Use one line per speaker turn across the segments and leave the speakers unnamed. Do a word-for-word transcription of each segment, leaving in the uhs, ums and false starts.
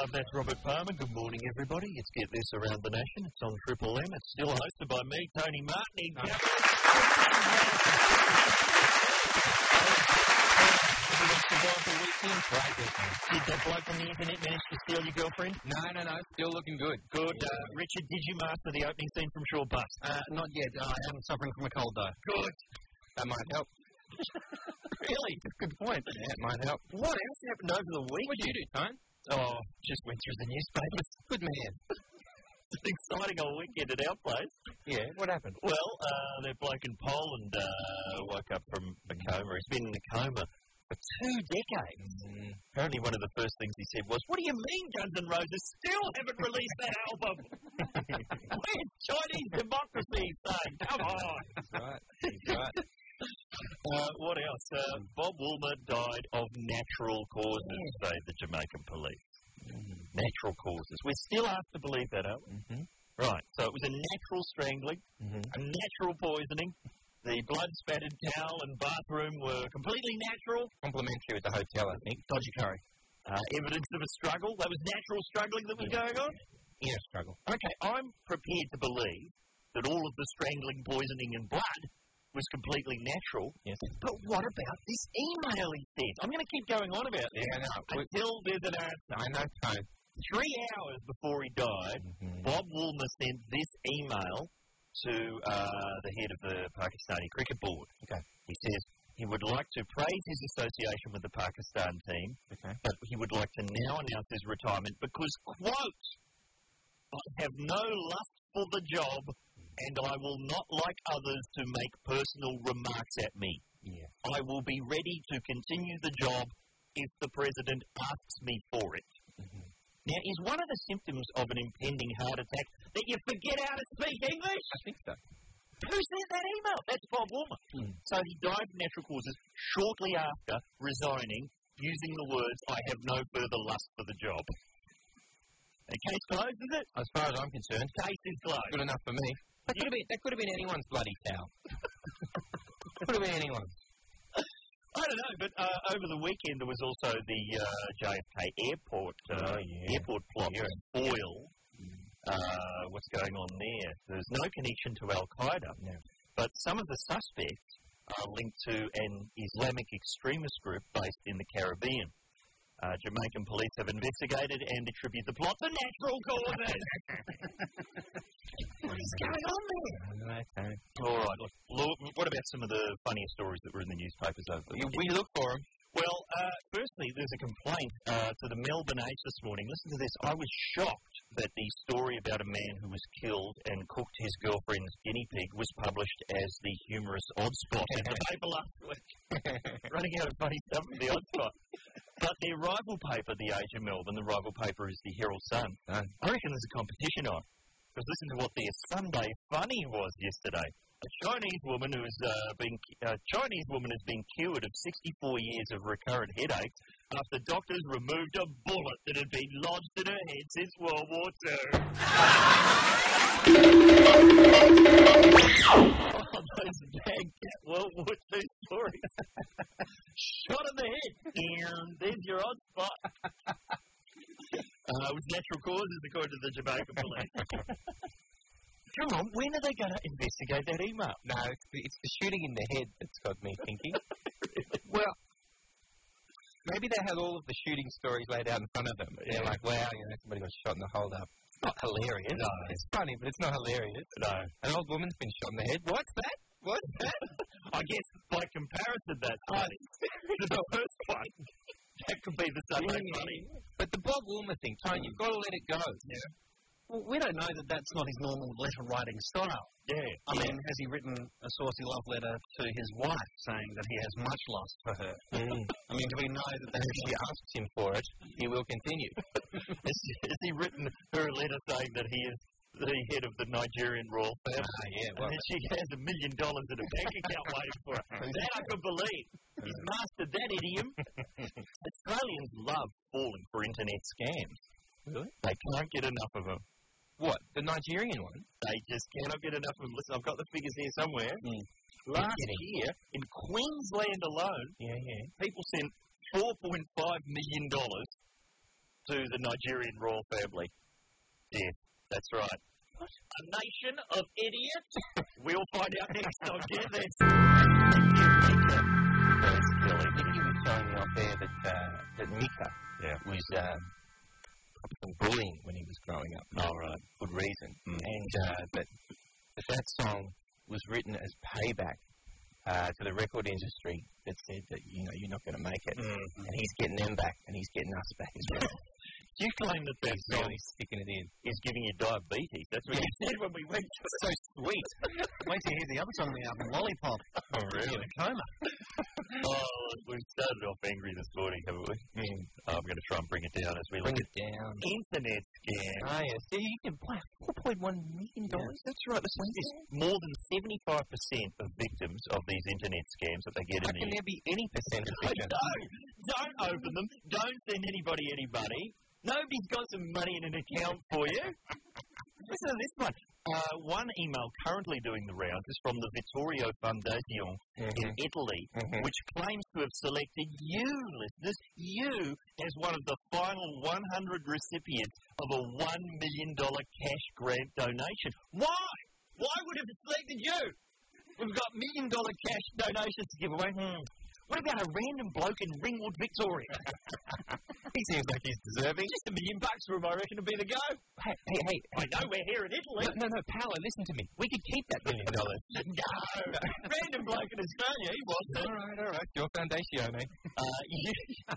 Uh, that's Robert Palmer. Good morning, everybody. It's Get This Around the Nation. It's on Triple M. It's still hosted by me, Tony Martin. Oh. Survived the weekend. Great weekend. Did that bloke on the internet manage to steal your girlfriend?
No, no, no. Still looking good.
Good. Uh, Richard, did you master the opening scene from Shore Bus?
Uh, not yet. I am suffering from a cold, though.
Good.
That might help.
Really?
Good point. Yeah, it might help.
What else happened over the week?
What did you do, Tone?
Oh, just went through the newspapers.
Good man.
It's an exciting old weekend at our place.
Yeah, what happened?
Well, uh, that bloke in Poland uh, woke up from a coma. He's been in a coma for two decades. Mm. Apparently one of the first things he said was, "What do you mean Guns N' Roses still haven't released that album? Where's Chinese democracy, son? Come on."
That's right. That's right.
Uh, what else? Uh, Bob Woolmer died of natural causes, say the Jamaican police. Mm. Natural causes. We're still asked to believe that, aren't we? Mm-hmm. Right, so it was a natural strangling, mm-hmm. a natural poisoning. The blood-spattered towel and bathroom were completely natural.
Complimentary with the hotel, I think.
Dodgy curry. Uh, evidence of a struggle. That was natural struggling that was yeah. going on?
Yeah, struggle.
Okay, I'm prepared to believe that all of the strangling, poisoning and blood was completely natural.
Yes.
But what about this email he sent? I'm going to keep going on about this
yeah, no,
until there's an answer.
I know, Tone.
Three hours before he died, mm-hmm. Bob Woolmer sent this email to uh, the head of the Pakistani cricket board.
Okay.
He says he would like to praise his association with the Pakistan team,
okay.
but he would like to now announce his retirement because, quote, "I have no lust for the job, and I will not, like others, to make personal remarks at me.
Yeah.
I will be ready to continue the job if the president asks me for it." Mm-hmm. Now, is one of the symptoms of an impending heart attack that you forget how to speak English?
I think so.
Who sent that email? That's Bob Woolmer. Mm. So he died of natural causes shortly after resigning, using the words, "I have no further lust for the job." And case closed, is it?
As far as I'm concerned.
Case is closed.
Good enough for me. That could have been, that could have been anyone's bloody towel. Could have been anyone's.
I don't know, but uh, over the weekend there was also the uh, J F K airport uh, oh, yeah. airport plot in Foyle. Uh, what's going on there? There's no connection to Al-Qaeda,
no.
But some of the suspects are linked to an Islamic extremist group based in the Caribbean. Uh, Jamaican police have investigated and attribute the plot to natural causes. What is going on there?
Okay.
All right. Look, look, what about some of the funniest stories that were in the newspapers over the weekend?
We look for them.
Well, uh, firstly, there's a complaint uh, to the Melbourne Age this morning. Listen to this. I was shocked that the story about a man who was killed and cooked his girlfriend's guinea pig was published as the humorous Oddspot in the paper last week. Running out of funny stuff in the Oddspot. But their rival paper, the Age of Melbourne, the rival paper is the Herald Sun.
Oh.
I reckon there's a competition on. Because listen to what their Sunday funny was yesterday. A Chinese woman who has uh, been uh, Chinese woman has been cured of sixty-four years of recurrent headaches after doctors removed a bullet that had been lodged in her head since World War Two. Oh, those bad cat World War Two stories. Shot in the head, and there's your odd spot. Uh, with natural causes, according to the Jamaican police. Come on, when are they going to investigate that email?
No, it's the, it's the shooting in the head that's got me thinking. Well, maybe they had all of the shooting stories laid out in front of them. They're yeah. like, wow, you know, somebody got shot in the hold up. It's not hilarious.
No.
It's funny, but it's not hilarious.
No.
An old woman's been shot in the head. What's that? What's that?
I guess by comparison, that's funny. To the first one, that could be the Sunday yeah. funny.
But the Bob Woolmer thing, Tony, you've got to let it go.
Yeah.
Well, we don't know that that's not his normal letter-writing style.
Yeah.
I mean, has he written a saucy love letter to his wife saying that he has much lust for her?
Mm.
I mean, do we know that that
if she asks him for it, he will continue?
has, has he written her a letter saying that he is the head of the Nigerian royal family?
Ah, yeah. Well,
and that she has a million dollars in a bank account waiting for her. That I could believe. He's mastered that idiom. Australians love falling for internet scams.
Really?
They can't get enough of them.
What? The Nigerian one?
They just cannot get enough of them. Listen, I've got the figures here somewhere.
Mm.
Last year, in Queensland alone,
yeah, yeah.
people sent four point five million dollars to the Nigerian royal family? Death. That's right. What? A nation of idiots? We'll find out next on Get This.
He was showing me off there that, uh, that Mika
Yeah.
was uh, some bullying when he was growing up.
Oh, right.
Good reason.
Mm.
And uh, that, that that song was written as payback uh, to the record industry that said that, you know, you're not going to make it.
Mm.
And he's getting them back, and he's getting us back as well.
You claim that that
He's
song
really sticking it in.
is giving you diabetes. That's what you said when we went to it.
So sweet.
Wait till you hear the other song on the album, Lollipop.
Oh, really?
In a coma.
Oh, we've started off angry this morning, haven't we?
Mm.
Oh, I'm going to try and bring it down as we
Bring
look
it down.
at internet scams.
Oh, yeah. See, you can buy four point one million dollars.
That's right. This is more than seventy-five percent of victims of these internet scams that they get
How
in
can
the...
there be any percentage?
I don't. Don't open them. Don't send anybody any money. Nobody's got some money in an account for you. Listen to this one. Uh, one email currently doing the rounds is from the Vittorio Fondazione
Mm-hmm.
in Italy,
Mhm.
which claims to have selected you, listeners, you, as one of the final one hundred recipients of a one million dollars cash grant donation. Why? Why would it have selected you? We've got million dollar cash donations to give away. Hmm. What about a random bloke in Ringwood, Victoria?
He seems like he's deserving.
Just a million bucks for him, I reckon, to be the go.
Hey, hey, hey.
I know we're here in Italy.
No, no, no, Paolo, listen to me. We could keep that million dollars.
No. Random bloke in Australia, he wants it.
All right, all right. Your Fondazione.
Uh, you,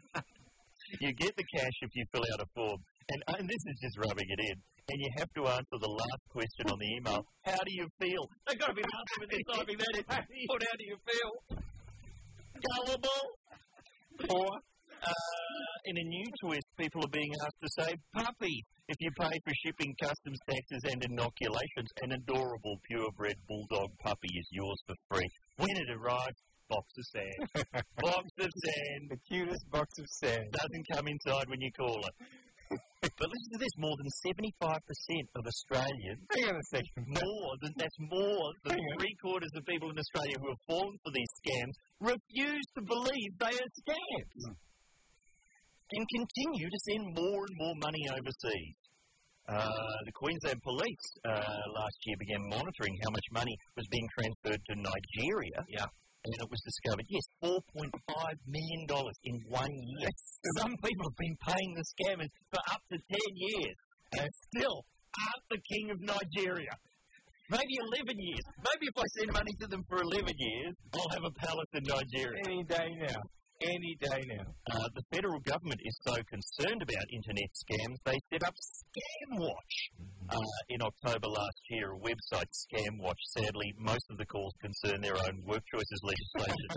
you get the cash if you fill out a form. And, and this is just rubbing it in. And you have to answer the last question on the email. How do you feel? They've got to be answering with this typing that in. What, how do you feel? Gullible? Or, uh, in a new twist, people are being asked to say puppy if you pay for shipping, customs taxes and inoculations. An adorable purebred bulldog puppy is yours for free. When it arrives, box of sand. Box of sand.
The cutest box of sand.
Doesn't come inside when you call it. But listen to this, more than seventy-five percent of Australians,
Hang on a second.
more than, that's more than three quarters of people in Australia who have fallen for these scams, refuse to believe they are scams. Mm. And continue to send more and more money overseas. Uh, the Queensland Police uh, last year began monitoring how much money was being transferred to Nigeria.
Yeah.
And it was discovered, yes, four point five million dollars in one year. Some people have been paying the scammers for up to ten years and still aren't the king of Nigeria. Maybe eleven years. Maybe if I send money to them for eleven years, I'll have a palace in Nigeria.
Any day now. Any day now.
Uh, the federal government is so concerned about internet scams, they set up ScamWatch uh, in October last year, a website, ScamWatch. Sadly, most of the calls concern their own work choices legislation.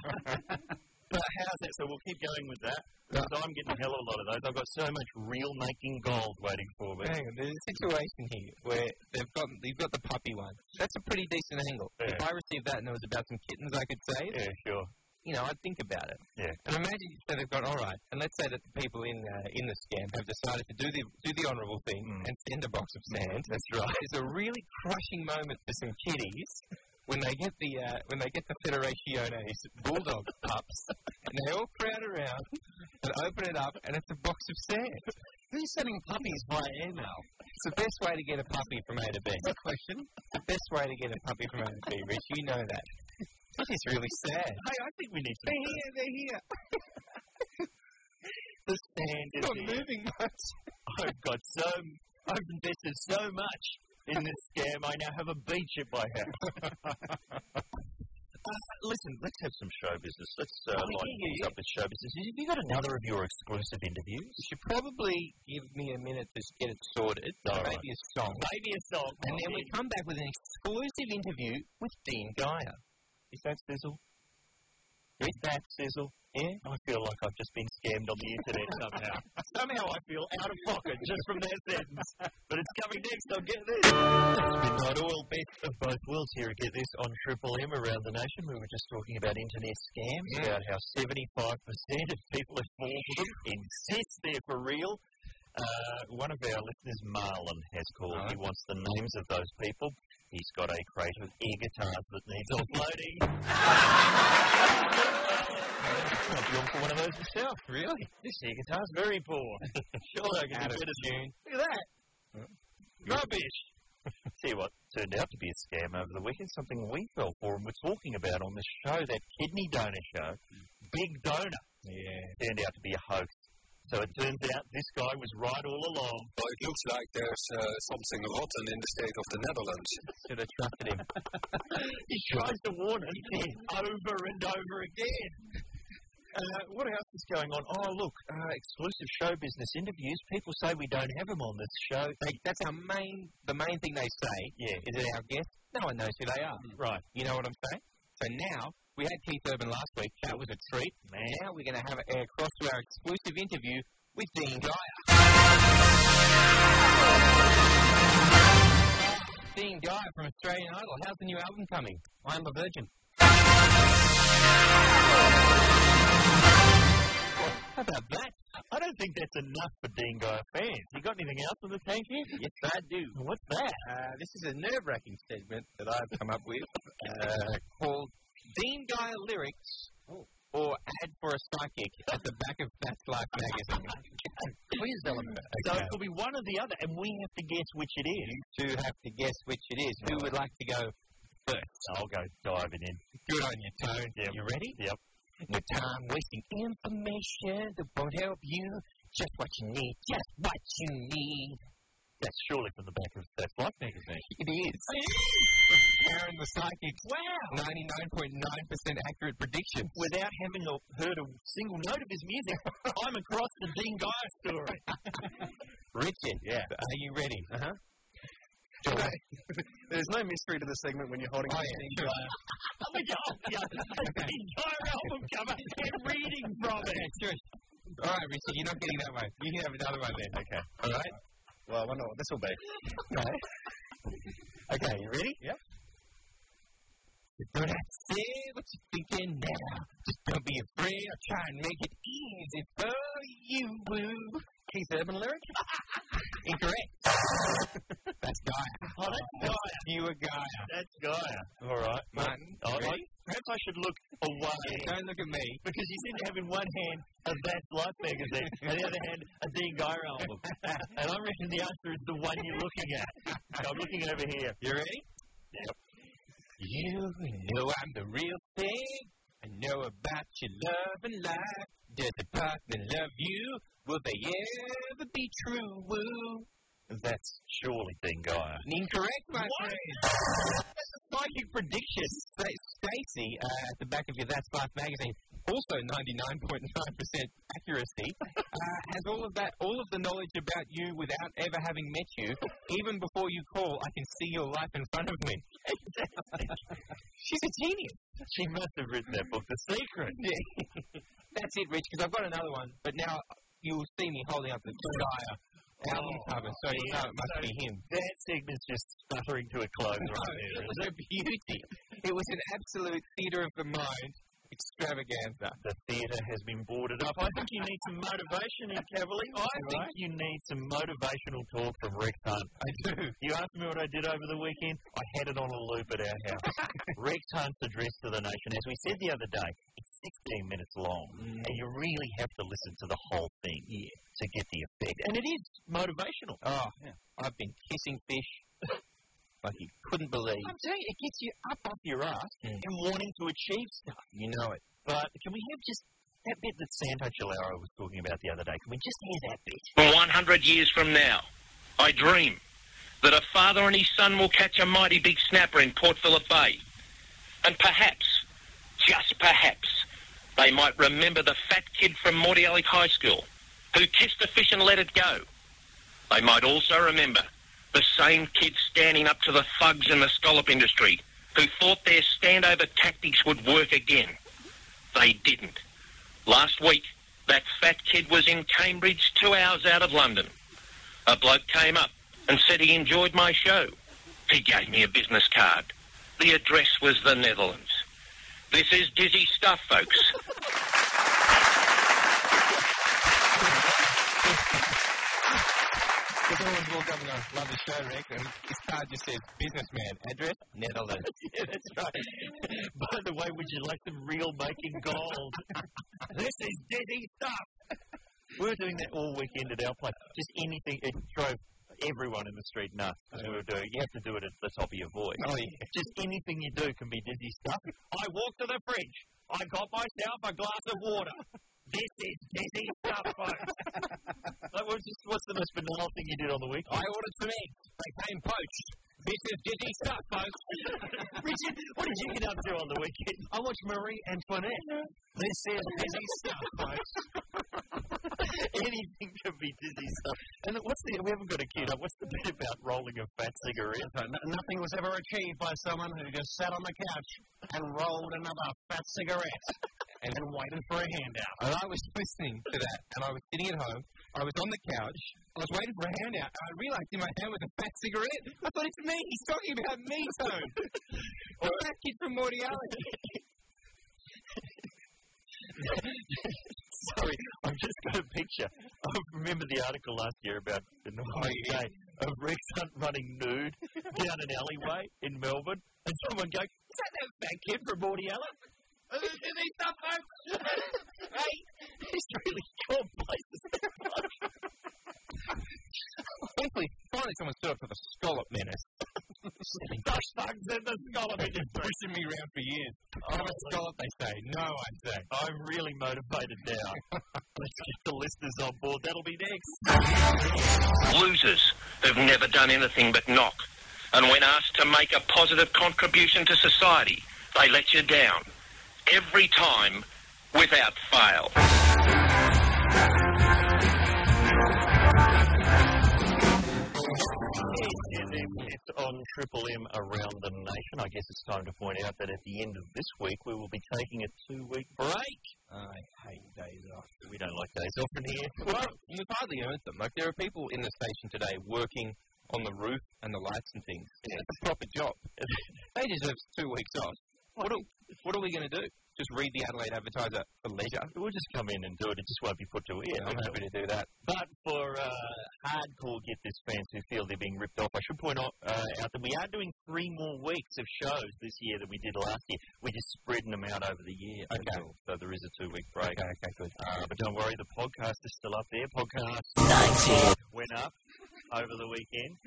But how's that? So we'll keep going with that, because I'm getting a hell of a lot of those. I've got so much real-making gold waiting for me.
Hang on, there's a situation here where they've got you've got the puppy one. That's a pretty decent angle.
Yeah.
If I received that and it was about some kittens I could save,
Yeah, sure.
you know, I'd think about it.
Yeah.
And imagine so they've gone, all right, and let's say that the people in uh, in the scam have decided to do the do the honourable thing
Mm.
and send a box of sand.
That's right.
It's a really crushing moment for some kiddies when they get the uh, when they get the Federationes bulldog pups, and they all crowd around and open it up, and it's a box of sand.
Who's sending puppies via email?
It's the best way to get a puppy from A to B.
Good question.
The best way to get a puppy from A to B, Rich. You know that. That is really sad.
Hey, I think we need to...
They're here, they're here.
The sand is
Not
here.
moving much.
I've got so... I've invested so much in this scam, I now have a beach at my house. uh, listen, let's have some show business. Let's uh,
Oh,
line
yeah,
things
yeah.
up with show business. Have you got another of your exclusive interviews?
You should probably give me a minute to get it sorted.
All right.
Maybe a song.
Maybe a song.
And then we come back with an exclusive interview with Dean Geyer.
Is that Sizzle? Is that Sizzle?
Yeah?
I feel like I've just been scammed on the internet somehow. somehow I feel out of pocket just from that sentence. But it's coming next on Get This. It's Midnight Oil, best of both worlds here at Get This on Triple M around the nation. We were just talking about internet scams,
Yeah.
about how seventy-five percent of people who fall for them insist they're for real. Uh, one of our listeners, Marlon, has called.
Right.
He wants the names of those people. He's got a crate of air guitars that needs offloading. I'd be on for one of those myself.
Really?
This air guitar's very poor. Surely I can
Out
do
of
better.
tune.
Look at that. Rubbish. Tell you what, turned out to be a scam over the weekend, something we fell for and were talking about on this show, that kidney donor show. Big Donor.
Yeah.
Turned out to be a hoax. So it turns out this guy was right all along.
Well, it looks like there's uh, something rotten in the state of the Netherlands.
Should have trusted him.
He tries to warn us over and over again. Uh, what else is going on? Oh, look, uh, exclusive show business interviews. People say we don't have them on this show.
They, that's our main, the main thing they say.
Yeah.
Is it our guests? No one knows who they are.
Right.
You know what I'm saying? So now, we had Keith Urban last week. That was a treat.
Man.
Now we're going to have a across to our exclusive interview with Dean Geyer. Dean Geyer from Australian Idol. How's the new album coming? I'm a Virgin. How about that?
I don't think that's enough for Dean Geyer fans. You got anything else in the tank here?
Yes, I do.
What's that?
Uh, this is a nerve-wracking segment that I've come up with uh, called Dean Geyer Lyrics or Ad for a Psychic at the back of That's Life magazine. Please element.
So
Okay.
it could be one or the other, and we have to guess which it is.
You two have to guess which it is. Who would like to go first?
I'll go diving in.
Good on you, Tone.
Yep.
You ready?
Yep.
No time wasting information that won't help you. Just what you need, just what you need.
That's surely from the back of That's Life magazine.
It is. Karen the Psychic's
Wow.
ninety-nine point nine percent accurate prediction.
Without having a, heard a single note of his music, I'm across the Dean Geyer story.
Richard,
Yeah.
are you ready?
Uh-huh. There's no mystery to the segment when you're holding
Oh,
the
yeah,
Dean
sure.
Geyer.
Oh my God! Yeah, a Dean Geyer album cover and reading from it.
Yeah, sure. All right, Richard, you're not getting that one. You can have another one then.
Okay.
All right?
Well, I wonder what this will be.
Okay. Okay, you ready?
Yep.
You don't have to say what you're thinking now. Just don't be afraid. I'll try and make it easy for you, woo. Keith Urban lyric? Incorrect. That's Geyer.
Oh, that's Geyer.
You were Geyer.
That's Geyer. All right.
Martin,
Oh,
you ready?
perhaps I should look away.
Yeah, don't look at me.
Because you seem to have in one hand a That's Life magazine, and the other hand a Dean Geyer album. And I reckon the answer is the one you're looking at. So I'm looking over here.
You ready?
Yep.
You know I'm the real thing. I know about your love and life. Does a partner love you? Will they ever be true? Woo.
That's surely Dean Geyer.
Incorrect, my
What?
friend. That's a psychic prediction. Stacey, uh, at the back of your That's Life magazine, also ninety-nine point nine percent accuracy, uh, has all of that, all of the knowledge about you without ever having met you. Even before you call, I can see your life in front of me. She's a genius.
She must have written that book, The Secret.
Yeah. That's it, Rich, because I've got another one, but now you'll see me holding up the Geyer album cover, so you know it must be him.
That segment's just stuttering to a close right
It
there.
was a beauty. It was an absolute theatre of the mind extravaganza.
The theatre has been boarded up. I think you need some motivation in Cavalier. I think
Right.
you need some motivational talk from Rex Hunt.
I do.
You asked me what I did over the weekend. I had it on a loop at our house. Rex Hunt's address to the nation. As we said the other day, it's sixteen minutes long,
Mm.
and you really have to listen to the whole thing to get the effect. And it is motivational.
Oh, yeah. I've been kissing fish like you couldn't believe.
I'm telling you, it gets you up off your ass
Mm.
and wanting to achieve stuff.
You know it.
But can we have just that bit that Santo Chilaro was talking about the other day? Can we just hear that bit?
one hundred years from now, I dream that a father and his son will catch a mighty big snapper in Port Phillip Bay. And perhaps, just perhaps, they might remember the fat kid from Mordialloc High School who kissed a fish and let it go. They might also remember the same kid standing up to the thugs in the scallop industry who thought their standover tactics would work again. They didn't. Last week, that fat kid was in Cambridge, two hours out of London. A bloke came up and said he enjoyed my show. He gave me a business card. The address was the Netherlands. This is dizzy stuff, folks.
Because I always walk up and go, love the show, Rex, and his card just says, businessman, address, Netherlands.
Yeah, that's right. By the way, would you like some real making gold? This is dizzy stuff. We were doing that all weekend at our place. Just anything, it drove everyone in the street nuts as we were doing. You have to do it at the top of your voice.
Oh, yeah.
Just anything you do can be dizzy stuff. I walked to the fridge. I got myself a glass of water. This is dizzy stuff, folks. Like, what's, just, what's the most banal thing you did on the weekend?
I ordered some eggs. They came poached. This is dizzy stuff, folks.
Richard, what did you get up to on the weekend?
I watched Marie Antoinette. This is dizzy stuff, folks.
Anything can be dizzy stuff. And what's the, we haven't got a kid up. What's the bit about rolling a fat cigarette?
So no, nothing was ever achieved by someone who just sat on the couch and rolled another fat cigarette and then waited for a handout.
And I was listening to that, and I was sitting at home. I was on the couch. I was waiting for a handout, and I realised in my hand was a fat cigarette. I thought, it's me. He's talking about me, Tone. The fat kid from Mordiality.
Sorry, I've just got a picture. I remember the article last year about the Northern Day of Rex Hunt running nude down an alleyway in Melbourne, and someone going, is that that fat kid from Mordiality? Is he stuff, folks? Hey, he's really gone places.
Thankfully, finally someone stood up for the scallop menace.
Gosh, thugs in the scallop industry.
Pushing me around for years. I'm a scallop, they say. No, I say.
I'm really motivated now. Let's get the listeners on board. That'll be next.
Losers who've never done anything but knock. And when asked to make a positive contribution to society, they let you down. Every time, without fail.
It's on Triple M around the nation. I guess it's time to point out that at the end of this week, we will be taking a two-week break.
I hate days off.
We don't like days off in here.
Well, we've hardly earned them. Like, there are people in the station today working on the roof and the lights and things. Yeah. It's a proper job. They deserve two weeks off. What are, what are we going to do? Just read the Adelaide Advertiser for leisure?
We'll just come in and do it. It just won't be put to air.
Yeah, I'm happy to do that.
But for uh, hardcore Get This fans who feel they're being ripped off, I should point out, uh, out that we are doing three more weeks of shows this year than we did last year. We're just spreading them out over the year.
Okay.
So there is a two-week break.
Okay, okay, good.
Uh, but don't worry, the podcast is still up there. Podcast nineteen went up over the weekend.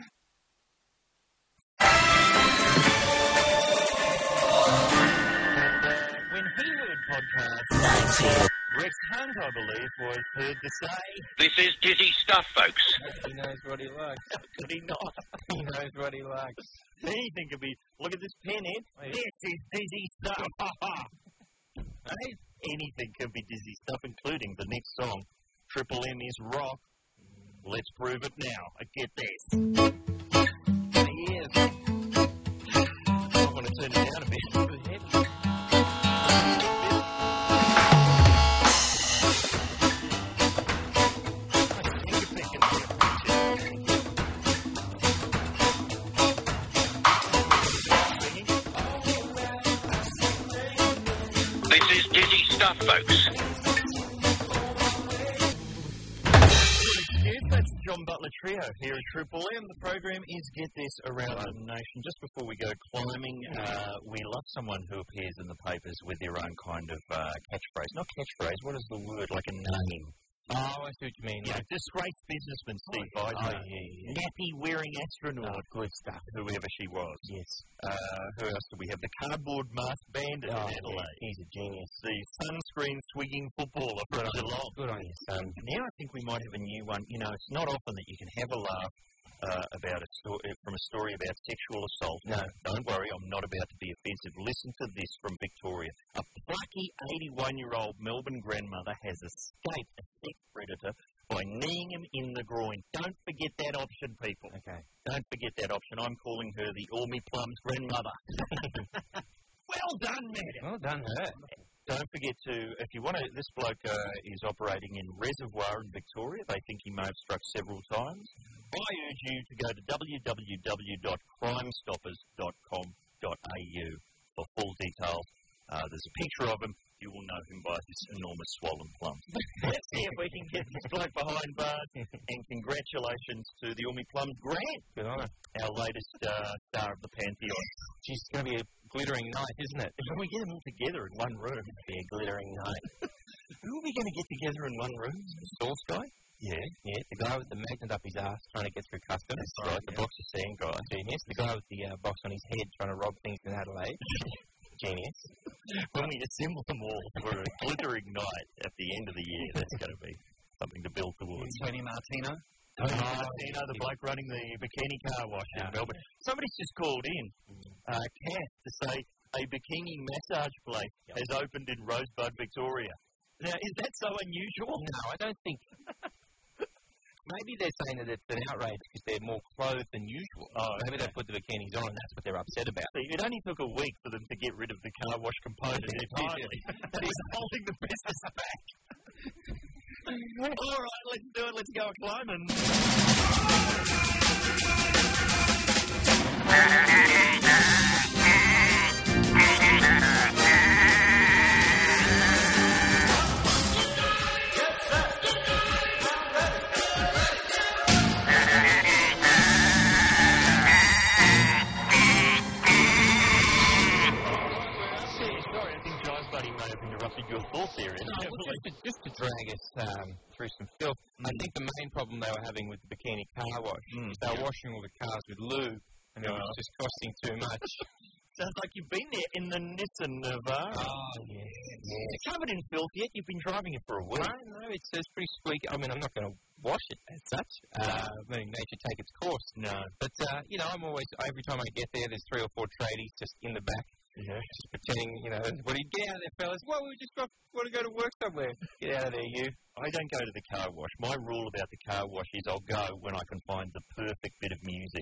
When he heard podcast nineteen, Rex Hunt, I believe, was heard to say,
This is dizzy stuff, folks.
He knows what he likes.
could he not?
He knows what he likes.
Anything could be, look at this pen, Ed.
Wait.
This is dizzy stuff. Hey, anything can be dizzy stuff, including the next song, Triple M is rock. Let's prove it now. I get this. He is. I want to turn it down a bit.
This is dizzy stuff, folks.
Yes, that's John Butler Trio here at Triple M. The program is Get This Around the Nation. Just before we go climbing, uh, we love someone who appears in the papers with their own kind of uh, catchphrase. Not catchphrase, what is the word? Like a name.
Oh, I see what you mean.
Yeah, disgraced businessman Steve Eisner.
Oh, yeah, yeah.
Nappy-wearing astronaut.
Oh, good stuff.
Whoever she was.
Yes.
Uh, who else do we have? The cardboard mask bandit
Oh,
in Adelaide.
he's a genius.
The sunscreen swinging footballer from Geelong.
Good on you, son.
Now I think we might have a new one. You know, it's not often that you can have a laugh uh, about a story from a story about sexual assault.
No.
Don't worry, I'm not about to be offensive. Listen to this from Victoria. A plucky eighty-one-year-old Melbourne grandmother has escaped a sex predator by kneeing him in the groin. Don't forget that option, people.
Okay.
Don't forget that option. I'm calling her the Ormy Plums grandmother. Well done, madam.
Well done, her.
Don't forget to, if you want to, this bloke uh, is operating in Reservoir in Victoria. They think he may have struck several times. I urge you to go to w w w dot crime stoppers dot com dot a u for full details. uh, there's a picture of him, you will know him by his enormous swollen plum. Let's see if we can get this bloke behind bars. And congratulations to the Ormy Plums Grant,
Good on her.
our latest uh, star of the Pantheon.
Geez, it's going to be a glittering night, isn't it?
When we get them all together in one room, it'll be a glittering night. Who are we going to get together in one room?
Source guy?
Yeah.
Yeah, the guy with the magnet up his ass trying to get through customs.
That's right, the box of sand guy.
Genius. The guy with the uh, box on his head trying to rob things in Adelaide. Genius.
When we assemble them all for a glittering night at the end of the year, that's going to be something to build towards.
Tony Martino.
Tony Martino, the bloke running the bikini car wash in Melbourne. Somebody's just called in, uh, Kath, to say a bikini massage place has opened in Rosebud, Victoria. Now, is that so unusual?
No, I don't think. Maybe they're saying that it's an outrage because they're more clothed than usual.
Oh,
Maybe they put the bikinis on and that's what they're upset about.
See, it only took a week for them to get rid of the car wash component entirely. That is holding the business back. All right, let's do it. Let's go climbing. Your thoughts here,
no, well, just, to, just to drag us um, through some filth, mm. I think the main problem they were having with the bikini car wash mm. is they were washing all the cars with lube, and it was just costing too much.
Sounds like you've been there in the Nissan Navara.
Oh, yeah, yeah.
It's covered in filth, yet you've been driving it for a week.
No, no, it's, it's pretty squeaky. I mean, I'm not going to wash it as such. Uh, I mean, they should take its course.
No.
But, uh, you know, I'm always, every time I get there, there's three or four tradies just in the back. Yeah. Just pretending, you know, what do you get out of there, fellas? Well, we just got, want to go to work somewhere. Get out of there, you.
I don't go to the car wash. My rule about the car wash is I'll go when I can find the perfect bit of music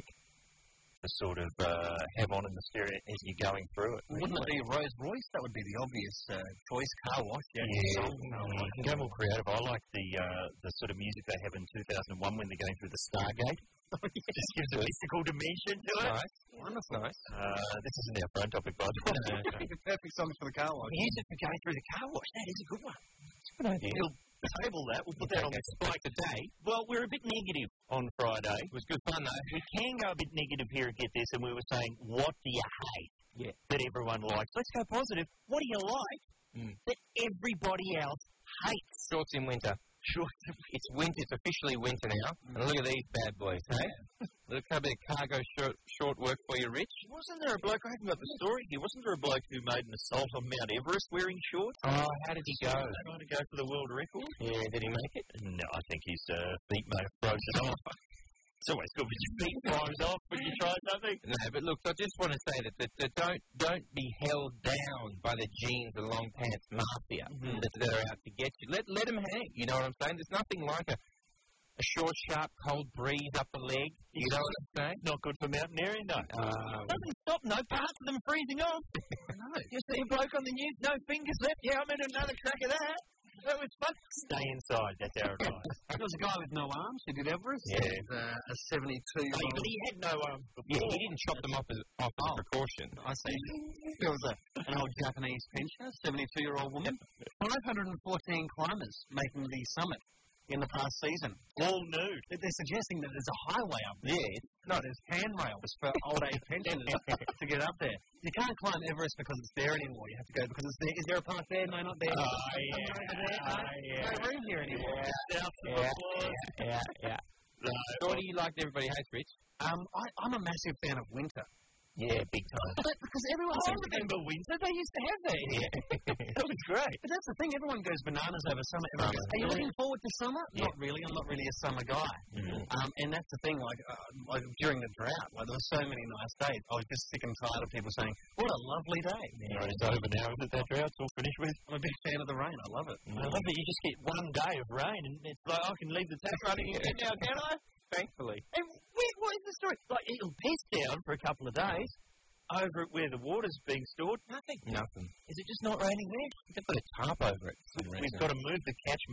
to sort of uh, have on in the stereo as you're going through it.
Wouldn't it be Rose Royce? That would be the obvious uh, choice, car wash.
Yeah, yeah. No, you can go more creative. I like the uh, the sort of music they have in two thousand one when they're going through the Stargate. It just gives a mystical dimension to it.
Nice. Well, that's nice.
Uh, this isn't our phone topic, by the way.
The perfect songs for the car wash.
Music for going through the car wash. That is a good one.
It's a good idea.
We'll table that. We'll put that on the spike today. Well, we're a bit negative on Friday. It was good fun, though. We can go a bit negative here and get this, and we were saying, what do you hate
yeah.
that everyone likes? Let's go positive. What do you like mm. that everybody else hates?
Shorts in winter.
Shorts.
It's winter. It's officially winter now. And look at these bad boys, hey? Look how bit of cargo short, short work for you, Rich.
Wasn't there a bloke, I haven't got the story here, wasn't there a bloke who made an assault on Mount Everest wearing shorts?
Oh, how did he go?
Trying to go for the world record?
Yeah, did he make it?
No, I think his uh, feet may have frozen off. It's always good when your feet froze off when you try something.
No, but look, I just want to say that, that, that don't don't be held down by the jeans and long pants mafia mm-hmm. that, that are out to get you. Let let them hang. You know what I'm saying? There's nothing like a a short, sharp, cold breeze up the leg. You know what I'm saying?
Not good for mountaineering, no.
Uh,
Doesn't stop, no parts of them freezing off.
No.
You see a bloke on the news, no fingers left. Yeah, I'm in another crack of that. That was fun. Stay inside, that's our advice.
There was a guy with no arms who did Everest.
Yeah.
Uh, a seventy-two-year-old.
Oh, but he had no arms before.
Yeah, he didn't chop them off as, off as
oh.
precaution.
I see. There was a, an old Japanese pensioner, seventy-two-year-old woman. five hundred fourteen climbers making the summit in the past season.
All nude.
They're suggesting that there's a highway up there.
Yeah.
No, there's handrails for old age pensioners to get up there. You can't climb Everest because it's there anymore. You have to go because it's there. Is there a path there? No, not there.
Oh, yeah.
There.
Oh,
no,
yeah.
no room here anymore.
Yeah, yeah, yeah, yeah, yeah.
No,
so what do you like that everybody hates, Rich?
Um, I, I'm a massive fan of winter.
Yeah, big time.
But because everyone
I remember winter. They used to have that.
Yeah.
That was great.
But that's the thing. Everyone goes bananas over summer. Everyone goes, are you looking forward to summer?
Yeah.
Not really. I'm not really a summer guy.
Mm-hmm.
Um, and that's the thing. Like, uh, like during the drought, like there were so many nice days. I was just sick and tired of people saying, "What a lovely day."
Yeah, it's over now. Is it that drought? It's all finished with.
I'm a big fan of the rain. I love it.
Mm-hmm. I love that you just get one day of rain, and it's like I can leave the tap running again now, can I?
Thankfully.
And where, what is the story? Like it'll piss down for a couple of days. Over it where the water's being stored, nothing.
Nothing.
Is it just not raining there?
You can put a tarp over it.
We've got to move the catchment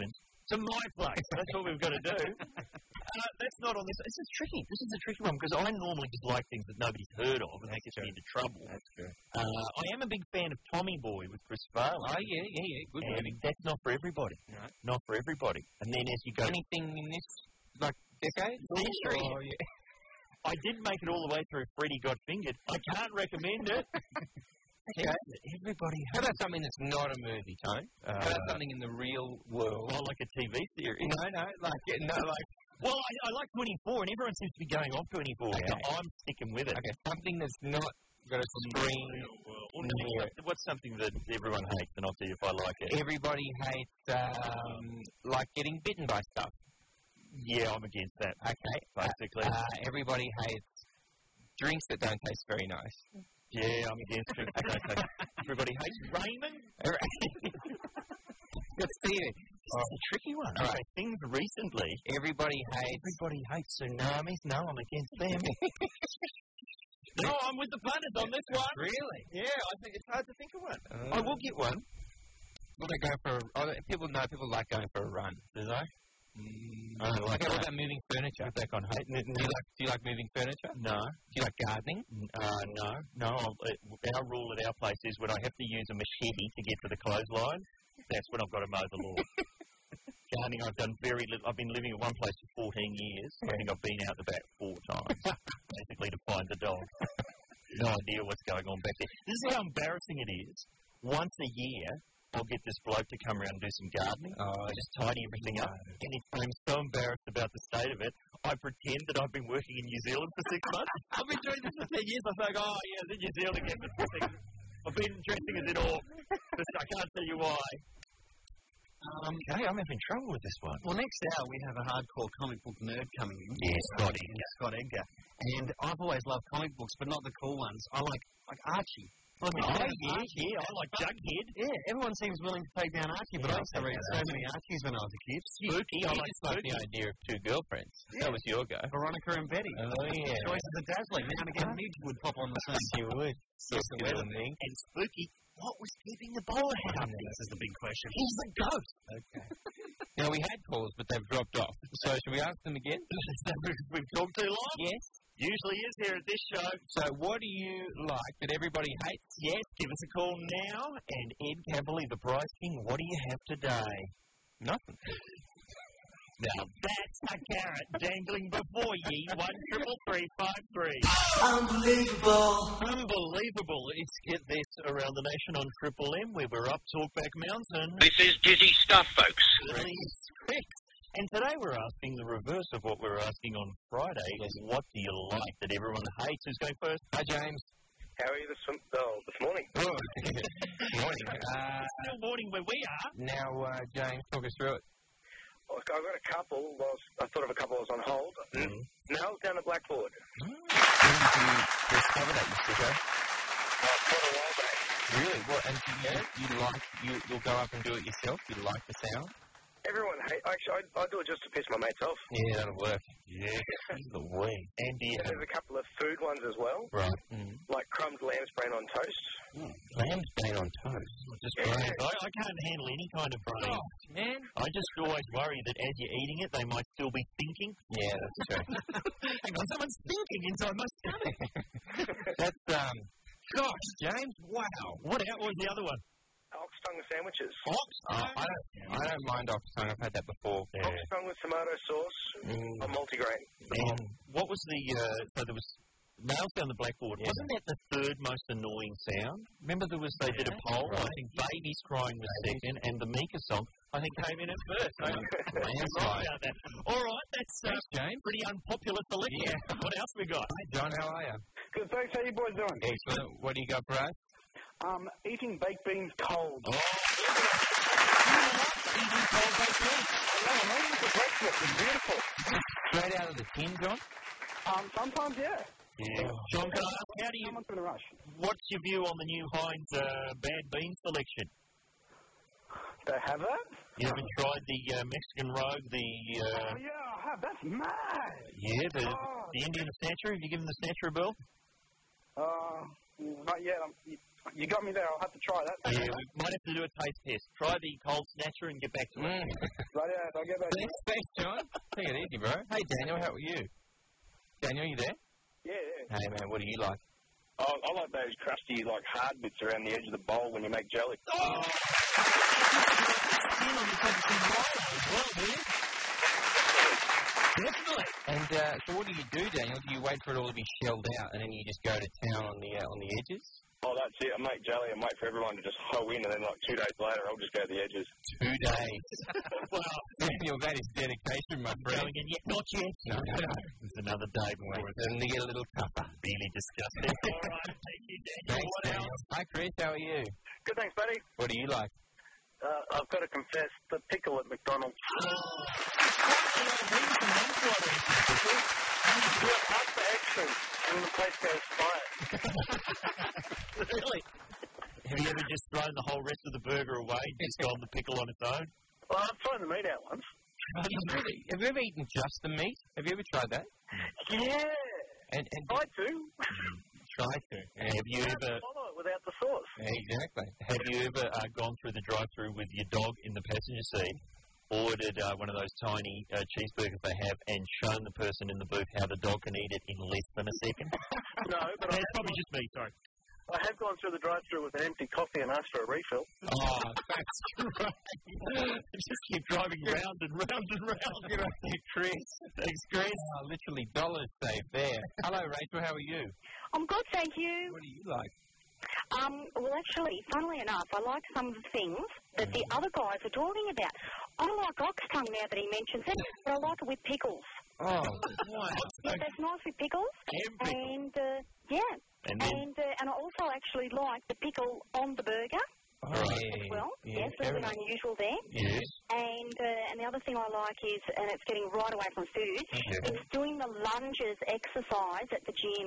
to my place. That's what we've got to do. Uh, that's not on this. This is tricky. This is a tricky one because I normally just like things that nobody's heard of, and that gets me into trouble.
That's true.
Uh, I am a big fan of Tommy Boy with Chris Farley.
Oh, yeah, yeah, yeah. Good
and
movie.
that's not for everybody.
Right.
Not for everybody. And then as you go...
Anything in this, like, decade?
Century.
Oh, yeah.
I did make it all the way through Freddy Got Fingered. I can't recommend it.
Okay.
Everybody
How about something that's not a movie, Tone?
Uh,
How about something in the real world?
Well, like a T V series.
No, no, like, no, like,
Well, I, I like twenty-four, and everyone seems to be going off twenty-four.
Okay.
So I'm sticking with it.
okay, something that's not got a screen.
Well, what's, what's something that everyone hates, and I'll see if I like it.
Everybody hates, um, like, getting bitten by stuff.
Yeah, I'm against that,
Okay.
basically.
Uh, everybody hates drinks that don't taste very nice.
yeah, I'm against it. Okay, so everybody hates Raymond.
Let's see it.
This is a tricky one.
All
Okay,
right.
things recently.
Everybody hates.
Everybody hates tsunamis. No, I'm against them. No, I'm with the punters on this one.
Really?
Yeah, I think it's hard to think of one.
Uh,
I will get one.
Will they go for? Oh, people know people like going for a run.
Do they?
Mm,
I don't like
okay, what
that.
about moving furniture?
Back on hating it.
Do you like? Do you like moving furniture?
No.
Do you like gardening?
Uh, no. No. I'll, uh, our rule at our place is when I have to use a machete to get to the clothesline, that's when I've got to mow the lawn. Gardening, I've done very little. I've been living at one place for fourteen years. I think I've been out the back four times, basically to find the dog. No idea what's going on back there. This is how embarrassing it is. Once a year, I'll get this bloke to come around and do some gardening.
Oh,
I just tidy everything up. And if I'm so embarrassed about the state of it, I pretend that I've been working in New Zealand for six months. I've been doing this for ten years. I think, oh, yeah, it's in New Zealand again for six months. I've been dressing as it all. I can't tell you why. Um, okay, I'm having trouble with this one.
Well, next hour we have a hardcore comic book nerd coming in.
Yeah, Scott
Uh, yeah, Scott Edgar. And I've always loved comic books, but not the cool ones. I like like Archie. I mean,
Oh,
I
yeah,
Archie.
yeah, I like Jughead.
Yeah, everyone seems willing to take down Archie, but
Yeah,
I used to
I'll
read
take
so
that
many Archies when I was a kid.
Spooky, I
I
like
just like
Spooky.
the idea of two girlfriends. That was your go.
Veronica and Betty.
Oh yeah.
Choices are dazzling. Now and again, Midge would pop on the scene.
She would. Yes,
the
little
weather.
thing.
And Spooky, what was keeping the boy out?
This is the big question.
He's a ghost.
Okay. Now we had calls, but they've dropped off. So should we ask them again?
We've talked too long.
Yes.
Usually is here at this show.
So what do you like that everybody hates?
Yes, give us a call now. And Ed Cavalier, the Prize King, what do you have today?
Nothing.
Now that's a carrot dangling before ye. One triple three five three.
Unbelievable.
Unbelievable. It's Get This around the nation on Triple M, where we're up Talkback Mountain.
This is dizzy stuff, folks.
Really is correct. And today we're asking the reverse of what we were asking on Friday. Is what do you like that everyone hates? Who's going first?
Hi, James.
How are you this, oh, this morning?
Good morning. Uh,
Still morning where we are.
now, uh, James, talk us through it.
Look, I've got a couple. Whilst I thought of a couple I was on hold.
Mm-hmm.
Nails down the blackboard.
When did you discover that, you sicko?
Uh, quite a while back.
Really? What? And you, you like, you, you'll go up and do it yourself? You like the sound?
Everyone hate. Actually, I, I do it just to piss my mates off.
Yeah, that'll work.
Yeah, the way. And the uh,
There's a couple of food ones as well,
right.
Mm.
like crumbed lamb sprain on toast.
Lamb's bane on toast.
Just
Yeah.
brains. I, I can't handle any kind of brain.
Man.
I just always worry that as you're eating it, they might still be thinking.
Yeah, that's true.
Hang on, someone's thinking inside my stomach.
That's, um, gosh, James, wow.
What out was the other one?
Ox tongue sandwiches.
Ox?
Uh, I don't, I don't mind ox tongue. I've had that before.
Yeah.
Ox tongue with tomato sauce,
Mm.
a multigrain.
And what was the, uh, so there was nails down the blackboard.
Yeah.
Wasn't that the third most annoying sound? Remember there was, they did a poll, I
Right.
think Babies Crying was second, and the Mika song, I think, came in at first. So I'm
That's
wrong
right.
about that. All right, that's uh,
Thanks, James.
pretty unpopular selection.
Yeah.
What else we got?
Hi, John, how are you?
Good, thanks. How you boys doing?
Excellent. What do you got for us?
Um, eating baked beans cold.
Oh,
I know, man. It's a breakfast. It's beautiful.
Straight out of the tin, John?
Um, sometimes, yeah.
yeah. John, can I ask, how do you,
Someone's in a rush.
what's your view on the new Heinz uh, bad bean selection?
They have that?
You haven't tried the uh, Mexican Rogue, the, uh,
Oh, yeah, I have. That's mad.
yeah, the,
Oh.
the Indian Snatcher? Have you given the Snatcher a bell?
Uh, not yet. I'm, you, you got me there. I'll have to try that.
Yeah, we might have to do a taste test. Try the cold snatcher and get back to
Mm.
it.
Right, yeah, I'll get back to
Thanks, thanks, John. Take it easy, bro. Hey, Daniel, how are you? Daniel, you there?
Yeah, yeah.
Hey, man, what do you like?
I, I like those crusty, like, hard bits around the edge of the bowl when you make jelly.
Oh! Definitely.
And uh, so what do you do, Daniel? Do you wait for it all to be shelled out and then you just go to town on the uh, on the edges?
Oh, that's it. I make jelly and wait for everyone to just hoe in, and then, like, two days later, I'll just go to the edges.
Two days. Wow. Daniel, that is dedication, my friend.
Going in yet? Not yet.
No, no, no.
There's another day before
Wait, then they get a little tougher.
really disgusting. All right, thank you, Daniel.
Thanks,
What
Daniel.
else?
Hi, Chris. How are you?
Good, thanks, buddy.
What do you like?
Uh, I've got to confess, the pickle at McDonald's. Yeah, up the extras, and the place goes fire.
Really? Have you ever just thrown the whole rest of the burger away and just gone the pickle on its own?
Well, I've thrown the meat out once.
Really? Have you ever eaten just the meat? Have you ever tried that?
Yeah.
And, and
I do.
try to.
And have you
You
ever
can't follow it without the sauce.
Exactly.
have you ever uh, gone through the drive-through with your dog in the passenger seat, ordered uh, one of those tiny uh, cheeseburgers they have, and shown the person in the booth how the dog can eat it in less than a second?
No, but I
It's
have,
probably
gone,
just me. Sorry.
I have gone through the drive-thru with an empty coffee and asked for a refill.
Oh, that's
right. Just keep driving round and round and round.
good on you, Chris.
Thanks, Chris.
Oh, literally dollars saved there. Hello, Rachel. How are you?
I'm good, thank you.
What do you like?
Um, well, actually, funnily enough, I like some of the things that the other guys are talking about. I like ox tongue now that he mentions it, but I like it with pickles.
Oh,
Yeah, that's nice with pickles.
And pickles.
And, uh, yeah.
And then,
And, uh, and I also actually like the pickle on the burger
oh
as well.
yeah,
Yes, a little bit unusual there.
yes.
And uh, and the other thing I like is, and it's getting right away from food,
Yeah.
it's doing the lunges exercise at the gym.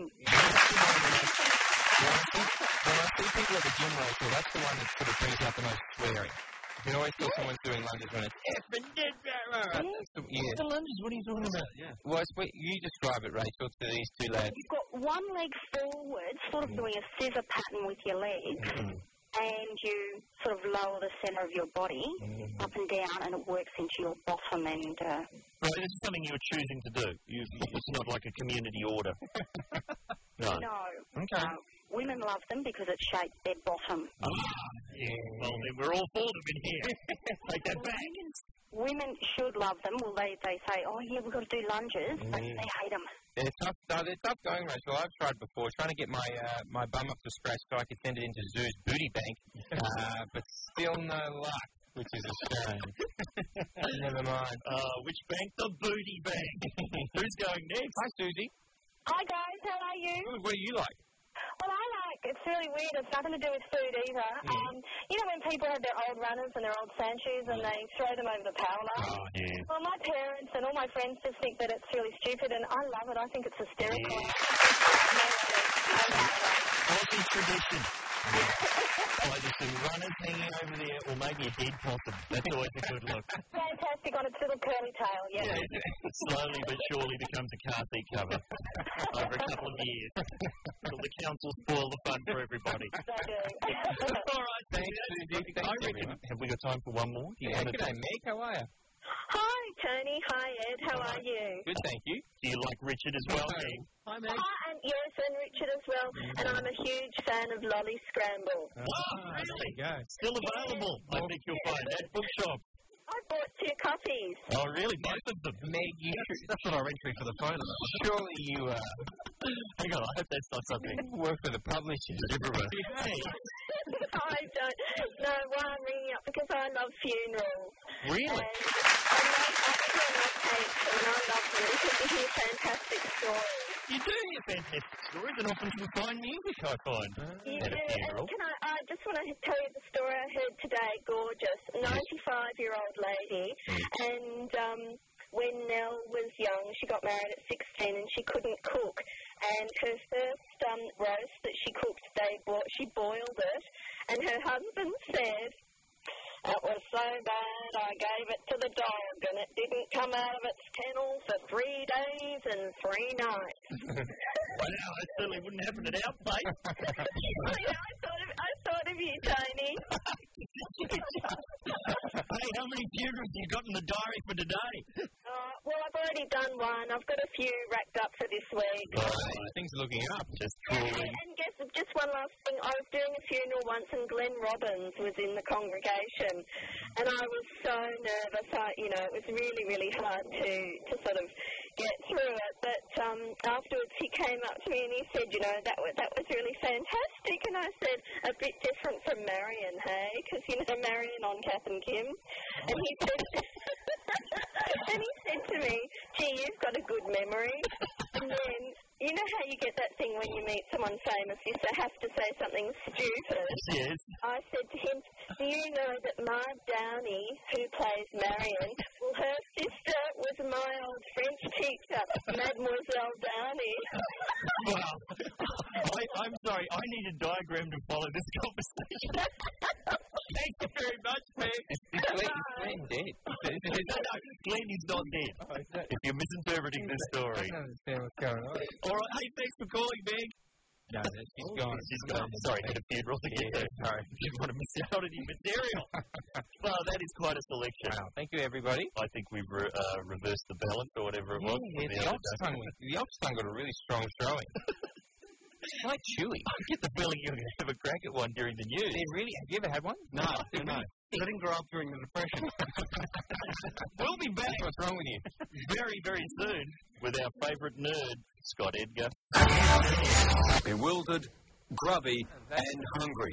When I, see, when I see people at the gym, Rachel, that's the one that sort of brings out the most swearing. You can always tell someone's doing lunges when it's effing dead. That's the, yeah.
The lunges, what are you talking about? Yeah.
Well, it's, what- you describe it, Rachel, to these two lads.
You've got one leg forward, sort of doing a scissor pattern with your legs, and you sort of lower the centre of your body up and down, and it works into your bottom. And uh,
Right, this is something you're choosing to do. You, it's not like a community order. No.
no,
Okay.
uh, women love them because it shapes their bottom.
Ah, yeah. Well, then we're all for them in here. Take that back.
Women should love them. Well, they, they say, oh, yeah, we've got to do lunges, but they hate them.
They're tough, no, they're tough going, Rachel. I've tried before, trying to get my uh, my bum up to scratch so I could send it into Zoo's booty bank, uh, but still no luck, which is a shame. Never mind.
Uh, which bank? The booty bank. Who's going next?
Hi, Susie.
Hi, guys. How are you?
Good. What do you like?
Well, I like, it's really weird, it's nothing to do with food either. Um, you know when people have their old runners and their old sand shoes and they throw them over the power line?
Oh, yeah.
Well, my parents and all my friends just think that it's really stupid, and I love it. I think it's hysterical.
Aussie tradition. Either some runners hanging over there or maybe a dead possum. That's always a good look.
Fantastic on its little curly tail, yeah.
Yeah, it slowly but surely becomes a car seat cover over a couple of years. Until the council spoil the fun for everybody.
They do.
All right,
Thanks, Susie. Thanks,
I reckon,
everyone.
have we got time for one more? Do you
Yeah,
want to
g'day, Meg. How are you?
Hi, Tony. Hi, Ed. How are you?
Good, thank you.
Do you like Richard as well? Meg?
Hi, Meg.
Hi, and yes, and Richard as well. And I'm a huge fan of Lolly Scramble.
Oh,
There
really?
you go.
Still available, I think you'll find, at bookshop.
I bought two copies.
Oh, really? Both of them?
Meg, you should,
That's what our entry for the phone is.
surely you uh,
Hang on, I hope that's not something.
work for the publishers.
Everywhere. Hey,
I don't. No, why I'm ringing up because I love funerals.
really?
And I love, I actually love tapes, and I love them because you hear fantastic stories.
You do hear fantastic stories and often some fine music, I find.
You
At a
do.
funeral.
And can I, I just want to tell you the story I heard today. Gorgeous. ninety-five-year-old lady. And um, when Nell was young, she got married at sixteen and she couldn't cook. And her first um, roast that she cooked, they bo- she boiled it. And her husband said, "It was so bad I gave it to the dog and it didn't come out of its kennel for three days and three nights."
Wow, that certainly wouldn't happen at our place.
Well, you know, I thought of, I thought of you, Tony.
Hey, how many funerals you got in the diary for today?
Uh, well, I've already done one. I've got a few racked up for this week.
Oh, things are looking up. Just
And, and guess just one last thing. I was doing a funeral once, and Glenn Robbins was in the congregation, and I was so nervous. I, you know, it was really, really hard to to sort of get through it. But um, afterwards, he came up to me and he said, you know, that was that was really fantastic. And I said, a bit different from Marion, hey, because you know Marion on Kath and Kim. And he said, and he said to me, gee, you've got a good memory. And then, you know how you get that thing when you meet someone famous, you say, have to say something stupid?
Yes.
I said to him, do you know that Marv Downey, who plays Marion, well, her sister was my old French teacher, Mademoiselle Downey.
Wow. I, I'm sorry, I need a diagram to follow this conversation. Thank you very much, Meg.
Is Glenn, is Glenn dead?
No, no, Glenn is not dead.
Oh,
if you're misinterpreting this story.
I don't understand what's going on.
All right, hey, thanks for calling, Meg.
No, she's gone.
She's gone. Sorry, had a funeral to get there. Sorry, didn't want to miss out on any material. Well, that is quite a selection.
Wow, thank you, everybody.
I think we've re- uh, reversed the balance or whatever it
Yeah,
was.
yeah, the Opsung, the Opsung got a really strong showing. It's quite chewy.
I get the feeling you're going to have a crack at one during the news.
They really, have you ever had one?
No, no. I didn't grow up during the Depression.
We'll be back.
What's wrong with you?
Very, very soon with our favourite nerd, Scott Edgar.
Bewildered, grubby, and hungry.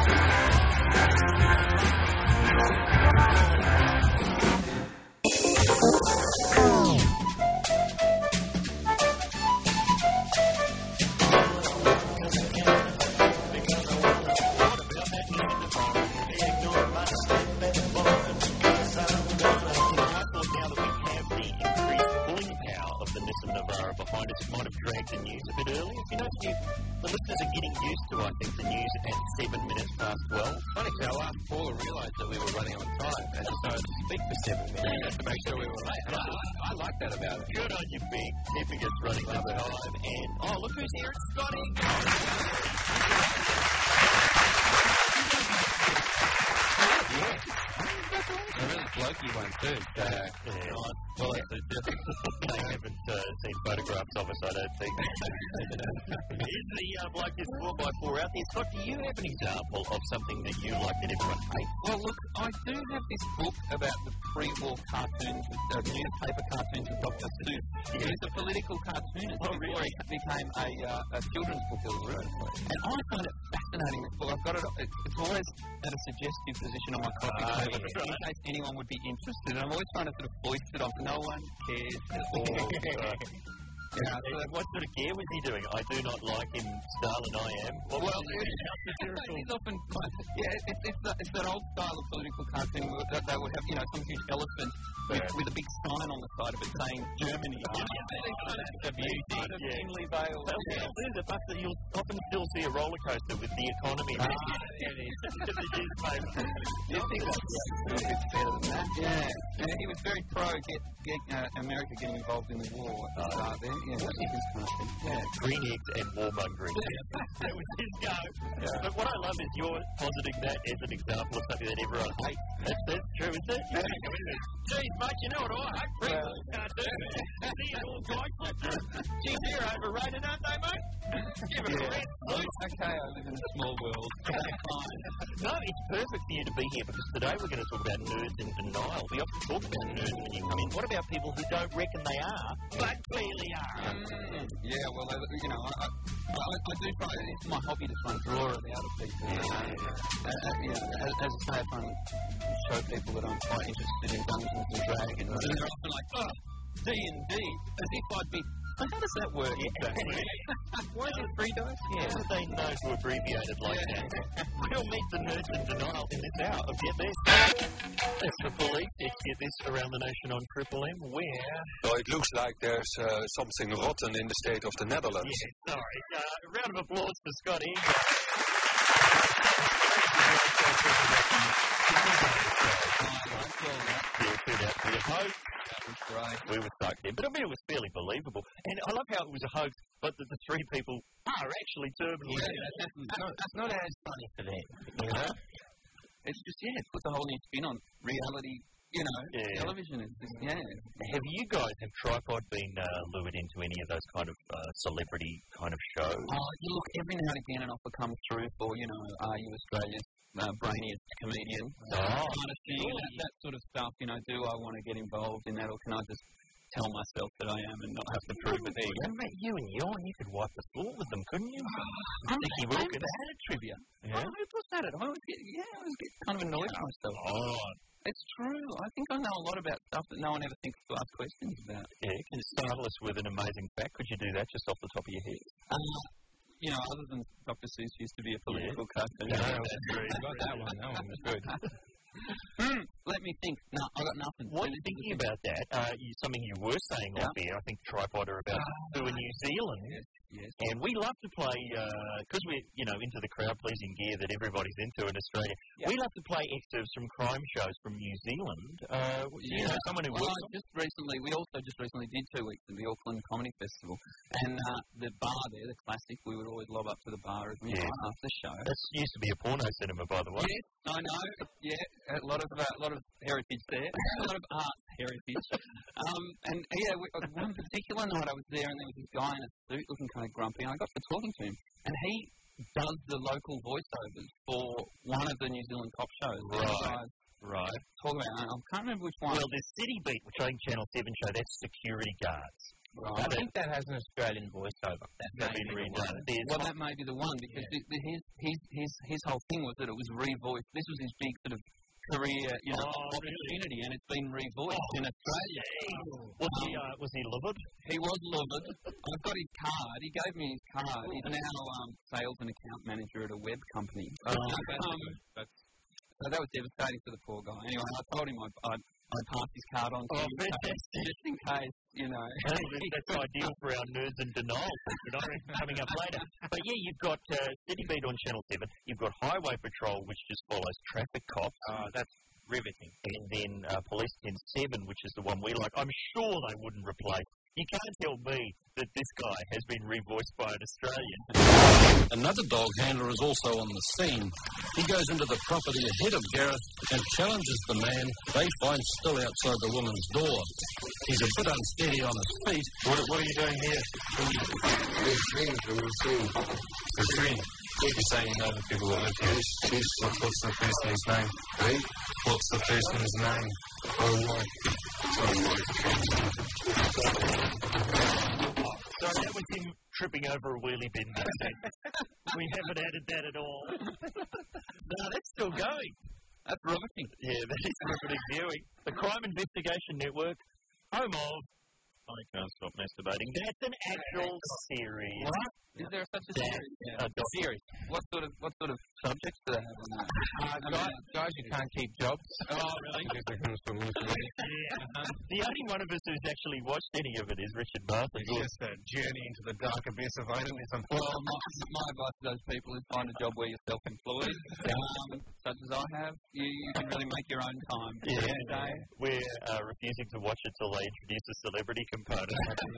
Behind us, it might have dragged the news a bit early. You know, you, the listeners are getting used to, I think, the news at seven minutes past twelve.
Funny, our last caller realised that we were running on time and decided to speak for seven minutes to make sure we were late. And I, I like that about it.
Good on you, Big. Keeping us running on time. And, oh, look who's here. It's Scotty.
Yeah. A really blokey one, too. Uh,
yeah. Well, they haven't uh, seen photographs of us, I don't think. Here's the uh, bloke who's four by four out there. Scott, do you have an example of something that you like that everyone hates?
Well, look, I do have this book about the pre-war cartoons, uh, newspaper cartoons of Doctor Seuss. Yeah. It's a political cartoon.
Oh, really?
It became a, uh, a children's book that was written. And I find it fascinating, this book. I've got it, it it's always at a suggestive position on my coffee
uh,
table,
yeah.
in case anyone would be interested. And I'm always trying to sort of foist it off. No one cares at all.
Yeah, so what sort of gear was he doing? I do not like him, Stalin I am. What
well, he's often quite, yeah, it's, it's, that, it's that old style of political cartoon that they would have, you know, some huge elephant with, with a big sign on the side of it saying Germany. Yeah,
the beauty. Kind of thinly veiled. There's a bus that you'll often still see a roller coaster with the economy.
Ah, it is.
You think that's
it's better than that? Yeah. And he was very pro get, get uh, America getting involved in the war at the start there. Yeah, that's his kind of thing. Yeah.
Green eggs and warmongering. That was his go. Yeah. But what I love is you're positing that as an example of something that everyone hates. That's, that's true, isn't it? Yeah. Geez, mate, you know what I hate? People can't do it. See you all guys. Geez, they're overrated, aren't they, mate? Give it a rest.
Well, it's okay, I live in a small world.
No, it's perfect for you to be here because today we're going to talk about nerds in denial. We often talk about nerds when you come in. What about people who don't reckon they are, but clearly are?
Mm, yeah, well, you know, I, I, I, I do try, it's my hobby to try and draw it out of people. Yeah. Uh, uh, you know, as, as I say, I try and show people that I'm quite interested in Dungeons and Dragons. And they're often like, oh, D and D, as if I'd be, how does that work exactly? Why is it three dice?
Yeah. How do they know to abbreviate it like yeah. that? We'll meet the nerds in denial in this hour of Get This. That's the police. It's Get This around the nation on Triple M, where...
So it looks like there's uh, something rotten in the state of the Netherlands.
Yeah, sorry. Uh, a round of applause for Scotty. Yeah, it turned out to be a hoax.
Right.
We were stuck there. But I mean, it was fairly believable. And I love how it was a hoax, but the, the three people are actually terminally
Yeah,
ill.
that's, that's, not, that's not as funny for them, you know?
It's just, yeah, it puts a whole new spin on reality, you know,
Yeah.
television. It's just, yeah.
Have you guys, have Tripod been uh, lured into any of those kind of uh, celebrity kind of shows?
Oh, you look, every now and again an offer comes through for, you know, Are You Australia's uh, brainiest comedian?
Oh.
Kind of thing, that, that sort of stuff, you know, do I want to get involved in that, or can I just tell myself that I am and not have to prove it? There you go.
Yeah, mate, you and Yon, you could wipe the floor with them, couldn't you?
I'm,
Nicky
I'm
Wilkins.
bad at trivia.
Yeah.
Oh, who puts that at? I always get, yeah, I always get kind of annoyed at myself.
Oh,
It's true. I think I know a lot about stuff that no one ever thinks to ask questions about.
yeah, can you startle us with an amazing fact? Could you do that just off the top of your head?
Uh, you know, other than Doctor Seuss used to be a political
Yeah.
cartoon.
Yeah,
that's true. You got that one. That one was good.
Hmm, let me think. No, I got nothing.
What
Let me
thinking
think.
about that, uh, you, something you were saying
Yeah.
off air, I think Tripod are about to in New Zealand.
Yes, yes.
And we love to play, because we're, you know, into the crowd-pleasing gear that everybody's into in Australia.
Yeah.
We love to play excerpts from crime shows from New Zealand. Uh, you know, someone who
Well,
works
I just recently, we also just recently did two weeks at the Auckland Comedy Festival, and uh, the bar there, the Classic, we would always lob up to the bar as we
Yeah.
went after the show.
That used to be a porno cinema, by the way.
Yes, I know. Yeah, a lot of uh, a lot of heritage there, a lot of art heritage. Um, and yeah, we, uh, one particular night I was there, and there was this guy in a suit looking kind of grumpy, and I got to talking to him, and he does the local voiceovers for one of the New Zealand cop shows.
Right.
Right. Talk about. I can't remember which one.
Well, there's City Beat, which I think Channel seven show, that's security guards.
Right.
I think that has an Australian voiceover.
That's
That
been
may be the
redone.
one.
There's
Well, that may be the one, because the, the, his, his, his, his whole thing was that it was revoiced. This was his big sort of career, you know,
Oh,
opportunity, and it's been revoiced in Australia.
Was he, uh, was he livid?
He was livid. I've got his card. He gave me his card. He's now um, sales and account manager at a web company.
Oh,
um, so that was devastating for the poor guy. Anyway, I told him I'd, I'd, I'd pass his card on to
Oh,
him,
fantastic.
just in case, you know.
I think that's ideal for our nerds and denial, but I reckon coming up later. But yeah, you've got uh, City Beat on Channel seven. You've got Highway Patrol, which just follows traffic cops.
Oh, that's riveting.
And then uh, Police ten seven, which is the one we like. I'm sure they wouldn't replace. You can't tell me that this guy has been revoiced by an Australian.
Another dog handler is also on the scene. He goes into the property ahead of Gareth and challenges the man they find still outside the woman's door. He's a bit unsteady on his feet.
What, what are you doing here? Retrieving from the scene. Retrieving? You're saying you know the people that live here. Yes, yes. What, what's the person's name? Eh? What's the person's name? Oh, Mike. Oh, Mike.
So that was him tripping over a wheelie bin. We haven't added that at all. No, that's still going.
That's riveting.
Yeah, that is riveting viewing. The Crime Investigation Network, home of I Can't Stop Masturbating. That's an actual series.
What? Is there such a series?
Yeah. A doc-
series. What sort of what sort of subjects do they have on that?
Uh, guys, guys who can't keep jobs.
Oh, really?
Yeah. The only one of us who's actually watched any of it is Richard Martin.
It's just a journey into the dark abyss of onanism.
Well, my, my advice to those people is find a job where you're self-employed, um, such as I have. You, you can really make your own time.
Yeah,
Day.
we're uh, refusing to watch it till they introduce a celebrity component.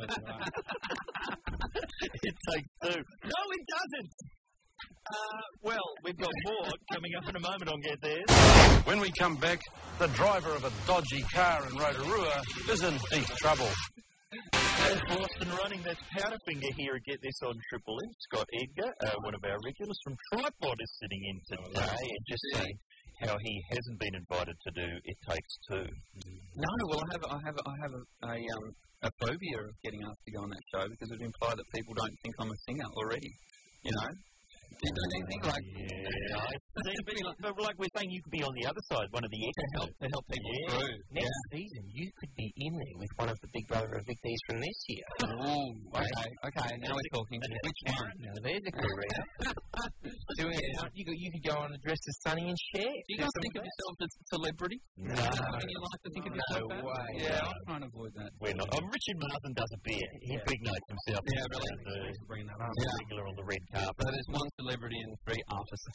It takes two. No, it doesn't. Uh, well, we've got more coming up in a moment on Get There.
When we come back, the driver of a dodgy car in Rotorua is in deep trouble.
That's Lost and Running. That's Powderfinger here at Get This on Triple M. Scott Edgar, uh, one of our regulars from Tripod, is sitting in today and just saying how he hasn't been invited to do It Takes Two.
No, well, I have, I have, I have a, a, um, a phobia of getting asked to go on that show because it would imply that people don't think I'm a singer already. You know. Do you know anything like?
Yeah, I see. But, but like we're saying, you could be on the other side, one of the
To help, to help people
Yeah.
through.
Next
Yeah.
season, you could be in there with one of the Big Brother evictees from this year.
Ooh, okay, okay. Now we're talking. Which one?
Now, there's a career. doing it. You could, you could go on and dress as Sonny and Cher.
Do you guys think of yourself as a celebrity?
No.
Is that something you like to think of yourself
No
as?
way.
Yeah, I'm trying to avoid that.
We're not. Oh, Richard Martin does a bit. He
Yeah.
big notes himself.
Yeah, really.
The,
Bringing that up.
Yeah.
regular on the red carpet.
So there's one celebrity and three artists.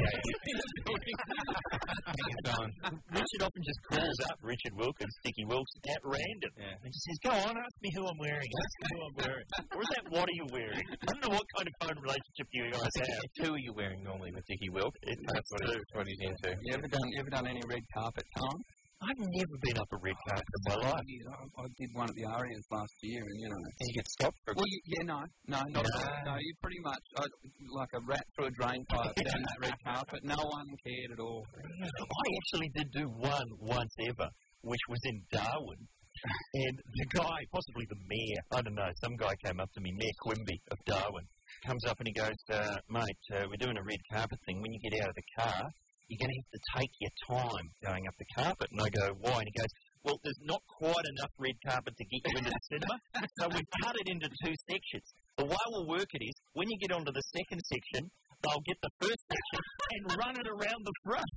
Richard often just calls up Richard Wilkins, Sticky Wilkes, at random.
Yeah.
And just says, go on, ask me who I'm wearing. Ask me who I'm wearing. Or is that what are you wearing? I don't know what kind of phone relationship you guys have.
Who are you wearing normally with Dickie Wilk? That's what, he's, what he's into.
You ever done, you ever done any red carpet, Tom?
I've never been up a red carpet in my life.
I, I did one at the Arias last year, and you know.
Did you get stopped? For
Well, you, yeah, no, no, not
No.
no. no. You pretty much uh, like a rat through a drain pipe down that red carpet. No one cared at all.
I actually did do one once ever, which was in Darwin. And the guy, possibly the mayor, I don't know, some guy came up to me, Mayor Quimby of Darwin, comes up and he goes, uh, mate, uh, we're doing a red carpet thing. When you get out of the car, you're going to have to take your time going up the carpet. And I go, why? And he goes, well, there's not quite enough red carpet to get you into the cinema, so we've cut it into two sections. The way we'll work it is, when you get onto the second section, they'll get the first section and run it around the front.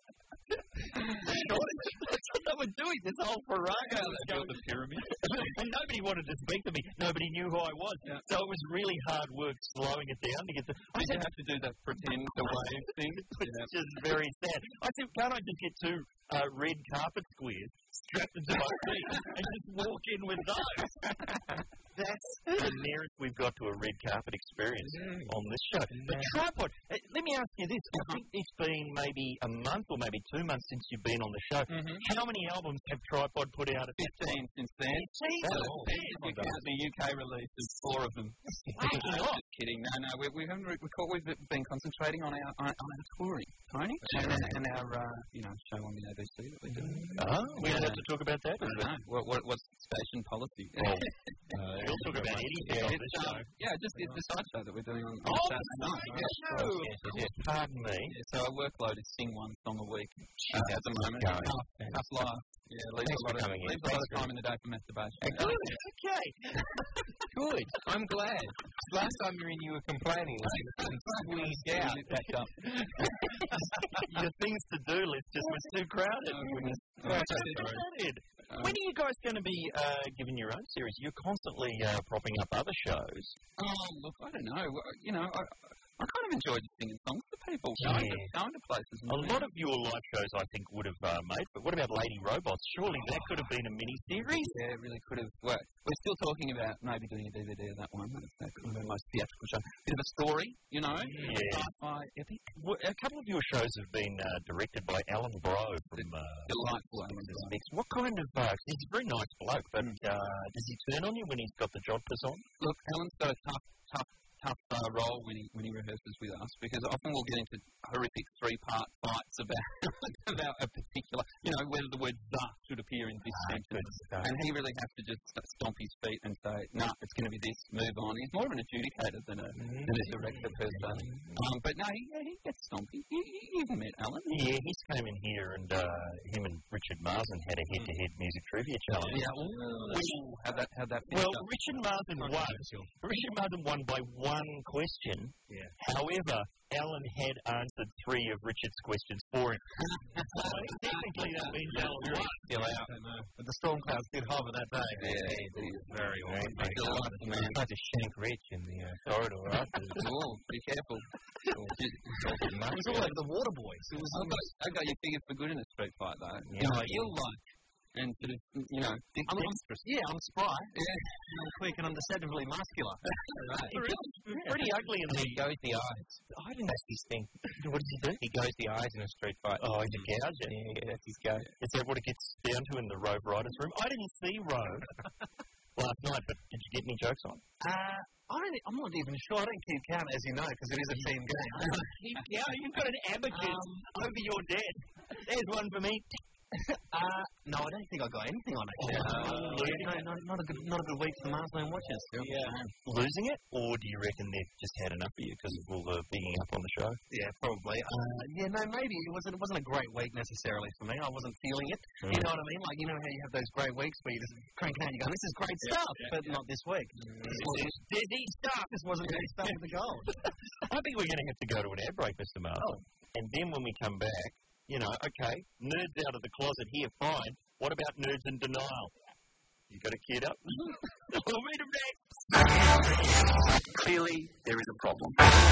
That's what they were doing, this whole parade.
Built the pyramid.
And nobody wanted to speak to me. Nobody knew who I was.
Yeah.
So it was really hard work slowing it down to get the... I
Did
said,
you have to do that pretend to wave thing?
which is just very sad. I said, can't I just get two uh, red carpet squares strapped into my feet and just walk in with those? That's the nearest we've got to a red carpet experience on this show. But Tripod, uh, let me ask you this. I think it's been maybe a month or maybe two months since you've been on the show.
Mm-hmm.
How many albums have Tripod put out? At
Fifteen since then.
Fifteen?
Oh, you count the U K releases, four of them.
Fucking
No, just kidding. No, no, we, we haven't. Re- we've been concentrating on our on, on our touring, Tony, and, and our uh, you know show on the A B C that we're doing.
Oh, we
Yeah.
have to talk about that.
I don't know. What, what, what's station policy?
Oh, uh, we'll talk about anything on this
It's,
show.
um, yeah, just it's the side show that we're doing on, on
Oh,
Saturday night.
the
Yeah.
show.
Yes, yes, yes.
Pardon me.
Yeah, so our workload is sing one song a week uh, at the moment.
going.
Tough, tough life. Yeah, leaves
Thanks
a lot
for
of,
coming in.
leaves a lot
Thanks
of
for-
time in the day for masturbation.
Good. Okay.
Good. I'm glad. Last time you were in, you were complaining. Like, squeezed out.
Backed up.
Your things to do list just was too crowded.
Oh, goodness.
Too crowded. When are you guys going to be uh, giving your own series? You're constantly uh, propping up other shows.
Oh, look, I don't know. Well, You know, I, I kind of enjoy just singing songs to people,
Yeah.
going, to, going to places. And
A lot of your live shows, I think, would have uh, made. But what about Lady Robots? Surely that could have been a mini series.
Yeah, it really could have. Well, we're still talking about maybe doing a D V D of that one. That's, that could have been my theatrical show. Bit of a story, you know.
Yeah.
Sci-fi epic.
Well, a couple of your shows have been uh, directed by Alan Bro from uh,
Delightful. Alan Bro.
Mix. What kind of... Uh, he's a very nice bloke, but uh, does he turn on you when he's got the jodhpurs on?
Look, Alan's got a tough, tough, tough uh, role when he when he rehearses with us because often we'll get into horrific three-part fights about about a particular, you know, whether the word "the" should appear in this sentence, and he really has to just stomp his feet and say, "No, nah, it's going to be this. Move on." He's more of an adjudicator than a mm-hmm. than a director per se. Um, but no, he, he gets stompy. You, you even met Alan.
Yeah, he's came in here and uh, him and Richard Marsden had a head-to-head music trivia challenge.
Yeah, ooh,
Which,
how that how that.
well, up. Richard Marsden won. Richard Marsden won by one question.
Yeah.
However, Alan had answered three of Richard's questions for him. So technically, that means Alan won.
Still out. But the storm clouds did hover that day.
Yeah, he is
very well.
Delightful man.
Tried to shank Rich in the uh, corridor afterwards.
Oh, be careful.
It was all over the water boys. It was.
I've got, I've got you figured for good in a street fight, though.
Yeah.
You know, you're like, and sort of, you know,
I'm, I'm, yeah, I'm spry. Yeah. I'm quick and I'm deceptively muscular.
Right. It's pretty ugly in the...
He goes the eyes. I didn't actually think. What does he do? He goes the eyes in a street fight.
Oh, he's a gouge.
Yeah, yeah, that's his go.
Is that what it gets down to in the Rove Riders room? I didn't see Rove last night, but did you get any jokes on?
Uh, I don't, I'm not even sure. I don't keep count, as you know, because it is a team game.
Yeah, you've got an abacus um, over your desk. There's one for me.
uh, no, I don't think I got anything on it.
Yeah.
Uh, no, not, not a good, not a good week for the Marsland watchers.
Yeah. Losing it, or do you reckon they've just had enough of you because of all the bigging up on the show?
Yeah, probably. Uh, yeah, no, maybe it wasn't. It wasn't a great week necessarily for me. I wasn't feeling it.
Mm.
You know what I mean? Like you know how you have those great weeks where you just crank out, you go, "This is great
Yeah,
stuff,"
yeah,
but
yeah.
not this week.
Mm.
This wasn't dizzy stuff. This wasn't dizzy stuff with the gold.
I think we're going to have to go to an ad break, Mister Marsden. Oh. And then when we come back, you know, okay, nerds out of the closet here, fine. What about nerds in denial? You got it queued up? We'll read them next.
Clearly, there is a problem.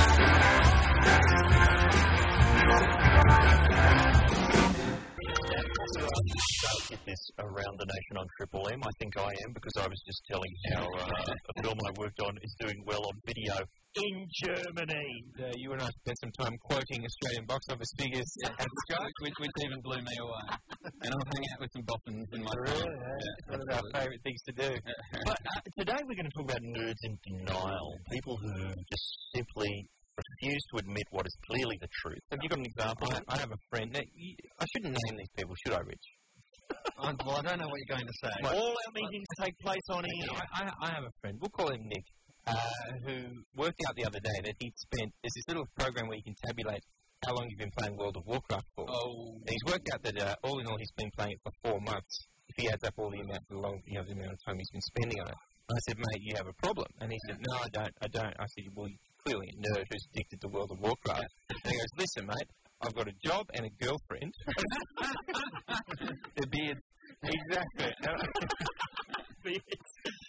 Get this around the nation on Triple M. I think I am because I was just telling how uh, a film I worked on is doing well on video in Germany.
Uh, you and I spent some time quoting Australian box office figures
yeah.
at Sky,
which, which even blew me away. And I'll hang out with some boffins in my
really?
time.
Yeah, yeah. One of our favourite things to do.
But uh, today we're going to talk about nerds in denial. People who just simply refuse to admit what is clearly the truth. Have you got an example?
I, I have a friend. Now, you, I shouldn't name these people, should I, Rich?
I, well, I don't know what you're going to say.
Well, all our meetings take place on air.
I, I, I have a friend. We'll call him Nick. Uh, who worked out the other day that he'd spent, there's this little program where you can tabulate how long you've been playing World of Warcraft for.
Oh.
And he's worked out that uh, all in all he's been playing it for four months. If he adds up all the amount, the long, you know, the amount of time he's been spending on it. And I said, mate, you have a problem. And he said, no, I don't, I don't. I said, well, you're clearly a nerd who's addicted to World of Warcraft. And he goes, listen, mate, I've got a job and a girlfriend.
The beards.
Exactly.
Beards.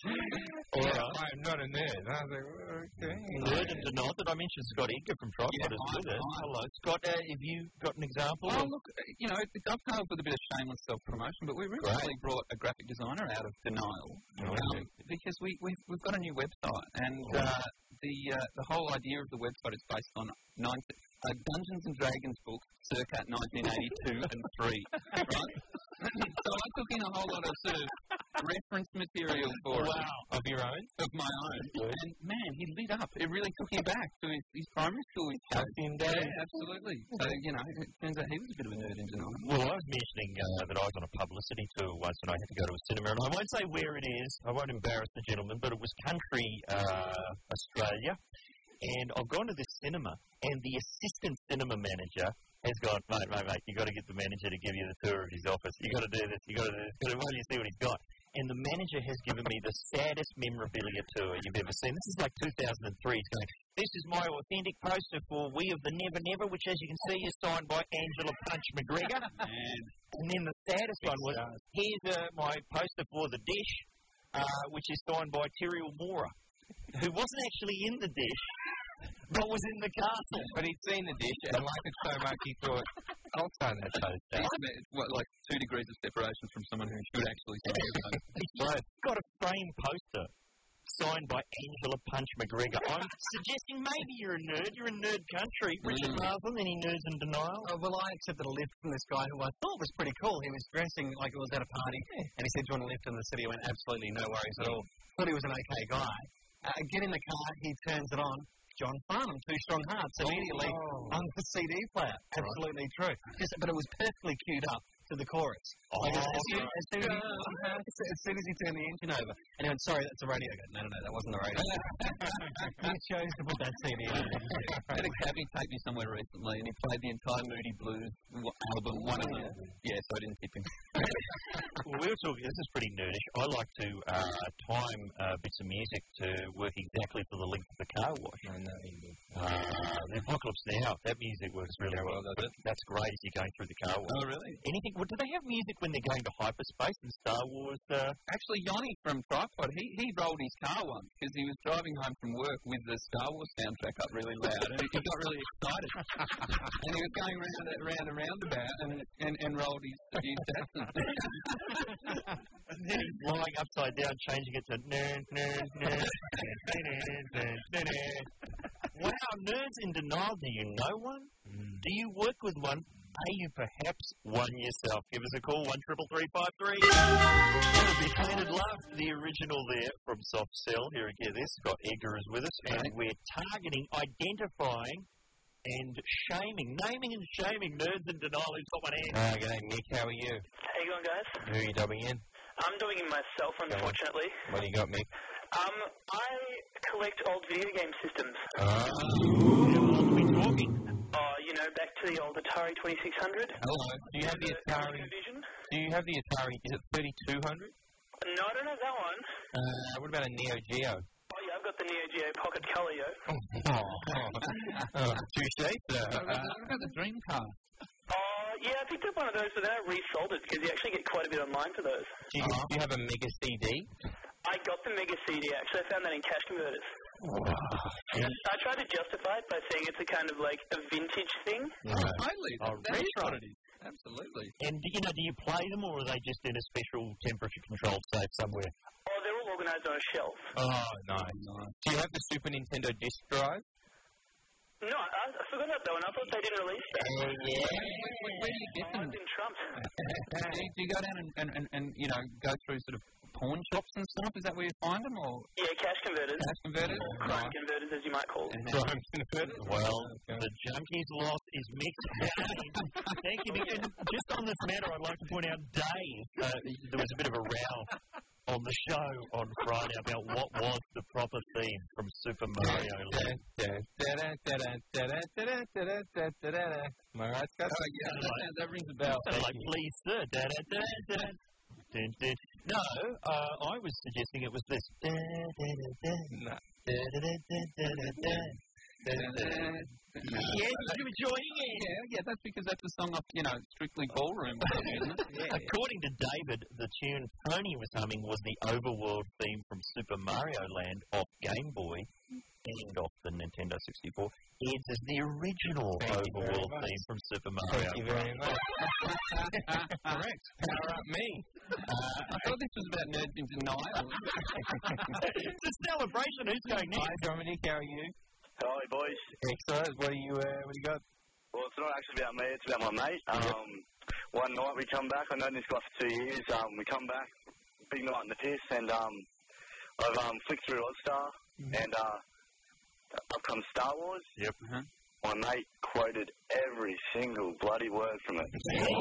Yeah, right. I'm not a nerd. And I was like, okay.
Nerd and denial. Did I mention Scott Edgar from Tripod is with us? Hello. Scott, uh, have you got an example?
Oh, look, you know, it dovetails with a bit of shameless self-promotion, but we recently
Great.
brought a graphic designer out of denial
Oh,
um, because we, we've, we've got a new website, and
Oh.
uh, the uh, the whole idea of the website is based on nineteen, uh, Dungeons and Dragons book circa nineteen eighty-two and three, right? So I took in a whole lot of sort of reference material for
Wow.
it, of your own, of my own, and man, he lit up. It really took him back to his, his primary school.
Back in day.
Yeah, absolutely. So, you know, it turns out he was a bit of a nerd in denial.
Well, I was mentioning uh, that I was on a publicity tour once and I had to go to a cinema, and I won't say where it is, I won't embarrass the gentleman, but it was country uh, Australia, and I've gone to this cinema, and the assistant cinema manager has gone, mate, mate, mate, you've got to get the manager to give you the tour of his office. You've got to do this, you've got to do this. Why don't you see what he's got? And the manager has given me the saddest memorabilia tour you've ever seen. This is like two thousand three. He's going, this is my authentic poster for We of the Never Never, which, as you can see, is signed by Angela Punch McGregor. and, and then the saddest one was, here's uh, my poster for The Dish, uh, which is signed by Terry O'Mora, who wasn't actually in The Dish, but was in the castle.
But he'd seen The Dish and liked it so much he thought, I'll sign that poster.
It's what, like two degrees of separation from someone who should actually say it.
He's got a framed poster signed by Angela Punch McGregor. I'm suggesting maybe you're a nerd. You're a nerd country. Richard Marsden, any nerds in denial?
Oh, well, I accepted a lift from this guy who I thought was pretty cool. He was dressing like it was at a party, and he said, do you want a lift in the city? I went, absolutely, no worries at all. Thought he was an okay guy. Uh, get in the car, he turns it on. John Farnham, Two Strong Hearts, immediately
oh.
on the C D player. Absolutely right. True. Just, but it was perfectly queued up to the chorus.
Oh,
like as, as, soon,
right.
as, soon as, he, as soon as he turned the engine over, and he went, sorry, that's a radio. I go, no, no, no, that wasn't the radio. He chose to put that C D on. I had a cabbie take me somewhere recently, and he played the entire Moody Blues album, one of them. Yeah, so I didn't tip him.
Well, we were talking, this is pretty nerdish. I like to uh, time uh, bits of music to work exactly for the length of the car wash.
I know.
Uh, the Apocalypse Now, that music works really well. Does it? That's great as you're going through the car wash.
Oh, really?
Anything? Well, do they have music when they're going to hyperspace in Star Wars? Uh...
Actually, Yanni from Tripod, he, he rolled his car once because he was driving home from work with the Star Wars soundtrack up really loud, and he got really excited. And he was going round and round and roundabout and, and, and rolled his, his Datsun.
And then he's lying upside down, changing it to nerd, nerd, nerd, nerd, nerd, nerd. Wow, nerds in denial. Do you know one? Mm. Do you work with one? Are you perhaps one yourself? Give us a call, one triple three five three. Big handed love, the original there from Soft Cell. Here again, this Scott Edgar is with us, and we're targeting, identifying and shaming, naming and shaming nerds in denial. Who's got one hand?
Uh, g'day, Nick. How are you?
How you going, guys?
Who are you dubbing in?
I'm doing it myself, unfortunately.
What do you got, Mick?
Um, I collect old video game systems.
Uh,
How we talking?
Oh, you know, back to the old Atari twenty-six hundred.
Hello. Do you have the Atari? Do you have the Atari? Is it thirty-two hundred?
No, I don't have that one.
Uh, what about a Neo Geo?
Oh, yeah, I've got the Neo Geo Pocket Color, yo.
Oh, oh, oh. Touche, sir.
What about the Dreamcast?
Uh, yeah, I picked up one of those, but then I resold it because you actually get quite a bit online for those.
Do you, do you have a Mega C D?
I got the Mega C D, actually. I found that in Cash Converters.
Wow.
I, I tried to justify it by saying it's a kind of like a vintage thing.
Oh, totally.
Oh,
That's
retro.
what it is. Absolutely.
And, you know, do you play them, or are they just in a special temperature-controlled safe somewhere?
Oh, they're all organised on a shelf.
Oh, nice. nice. Do you have the Super Nintendo disc drive?
No, I, I forgot about that one. I thought they didn't release that.
Oh, yeah.
Where, where, where do you get
Oh,
them?
I've been trumped.
do, you, do you go down and, and, and, and, you know, go through sort of pawn shops and stuff? Is that where you find them, or
Yeah, Cash Converters.
cash converters?
Or crime converters, as you might call them.
Crime converter?
Well, the Junkies loss is mixed. Thank you. And just on this matter, I'd like to point out, Dave, uh, there was a bit of a row on the show on Friday about what was the proper theme from Super Mario Land.
Am I right, Scott?
Oh, yeah, that, that rings a bell.
Like, please, sir. Da, da, da, da. Dun, dun. No, uh, I was suggesting it was this. Da, da, da, da.
No.
Da, da, da, da, da, da, da. Da, da. Yes, you enjoying it?
Yeah, yeah, that's because that's a song off, you know, Strictly Ballroom or something, isn't it? Yeah,
According to David, the tune Tony was humming was the Overworld theme from Super Mario Land off Game Boy and off the Nintendo sixty-four. It's is the original
Thank you very
Overworld
much.
theme from Super Mario.
Thank you very much.
Correct.
Power up me.
Uh, I thought this was about nerds in denial.
It's a celebration. Who's going
Hi,
next?
Dominic. How are you?
Hi, boys.
Excellent. What do you, uh, what do you got?
Well, it's not actually about me, it's about my mate. Um, one night we come back, I've known this guy for two years. Um, we come back, big night in the piss, and um, I've um, flicked through All-Star, mm-hmm. and uh, up comes Star Wars.
Yep.
Uh-huh.
My mate quoted every single bloody word from it.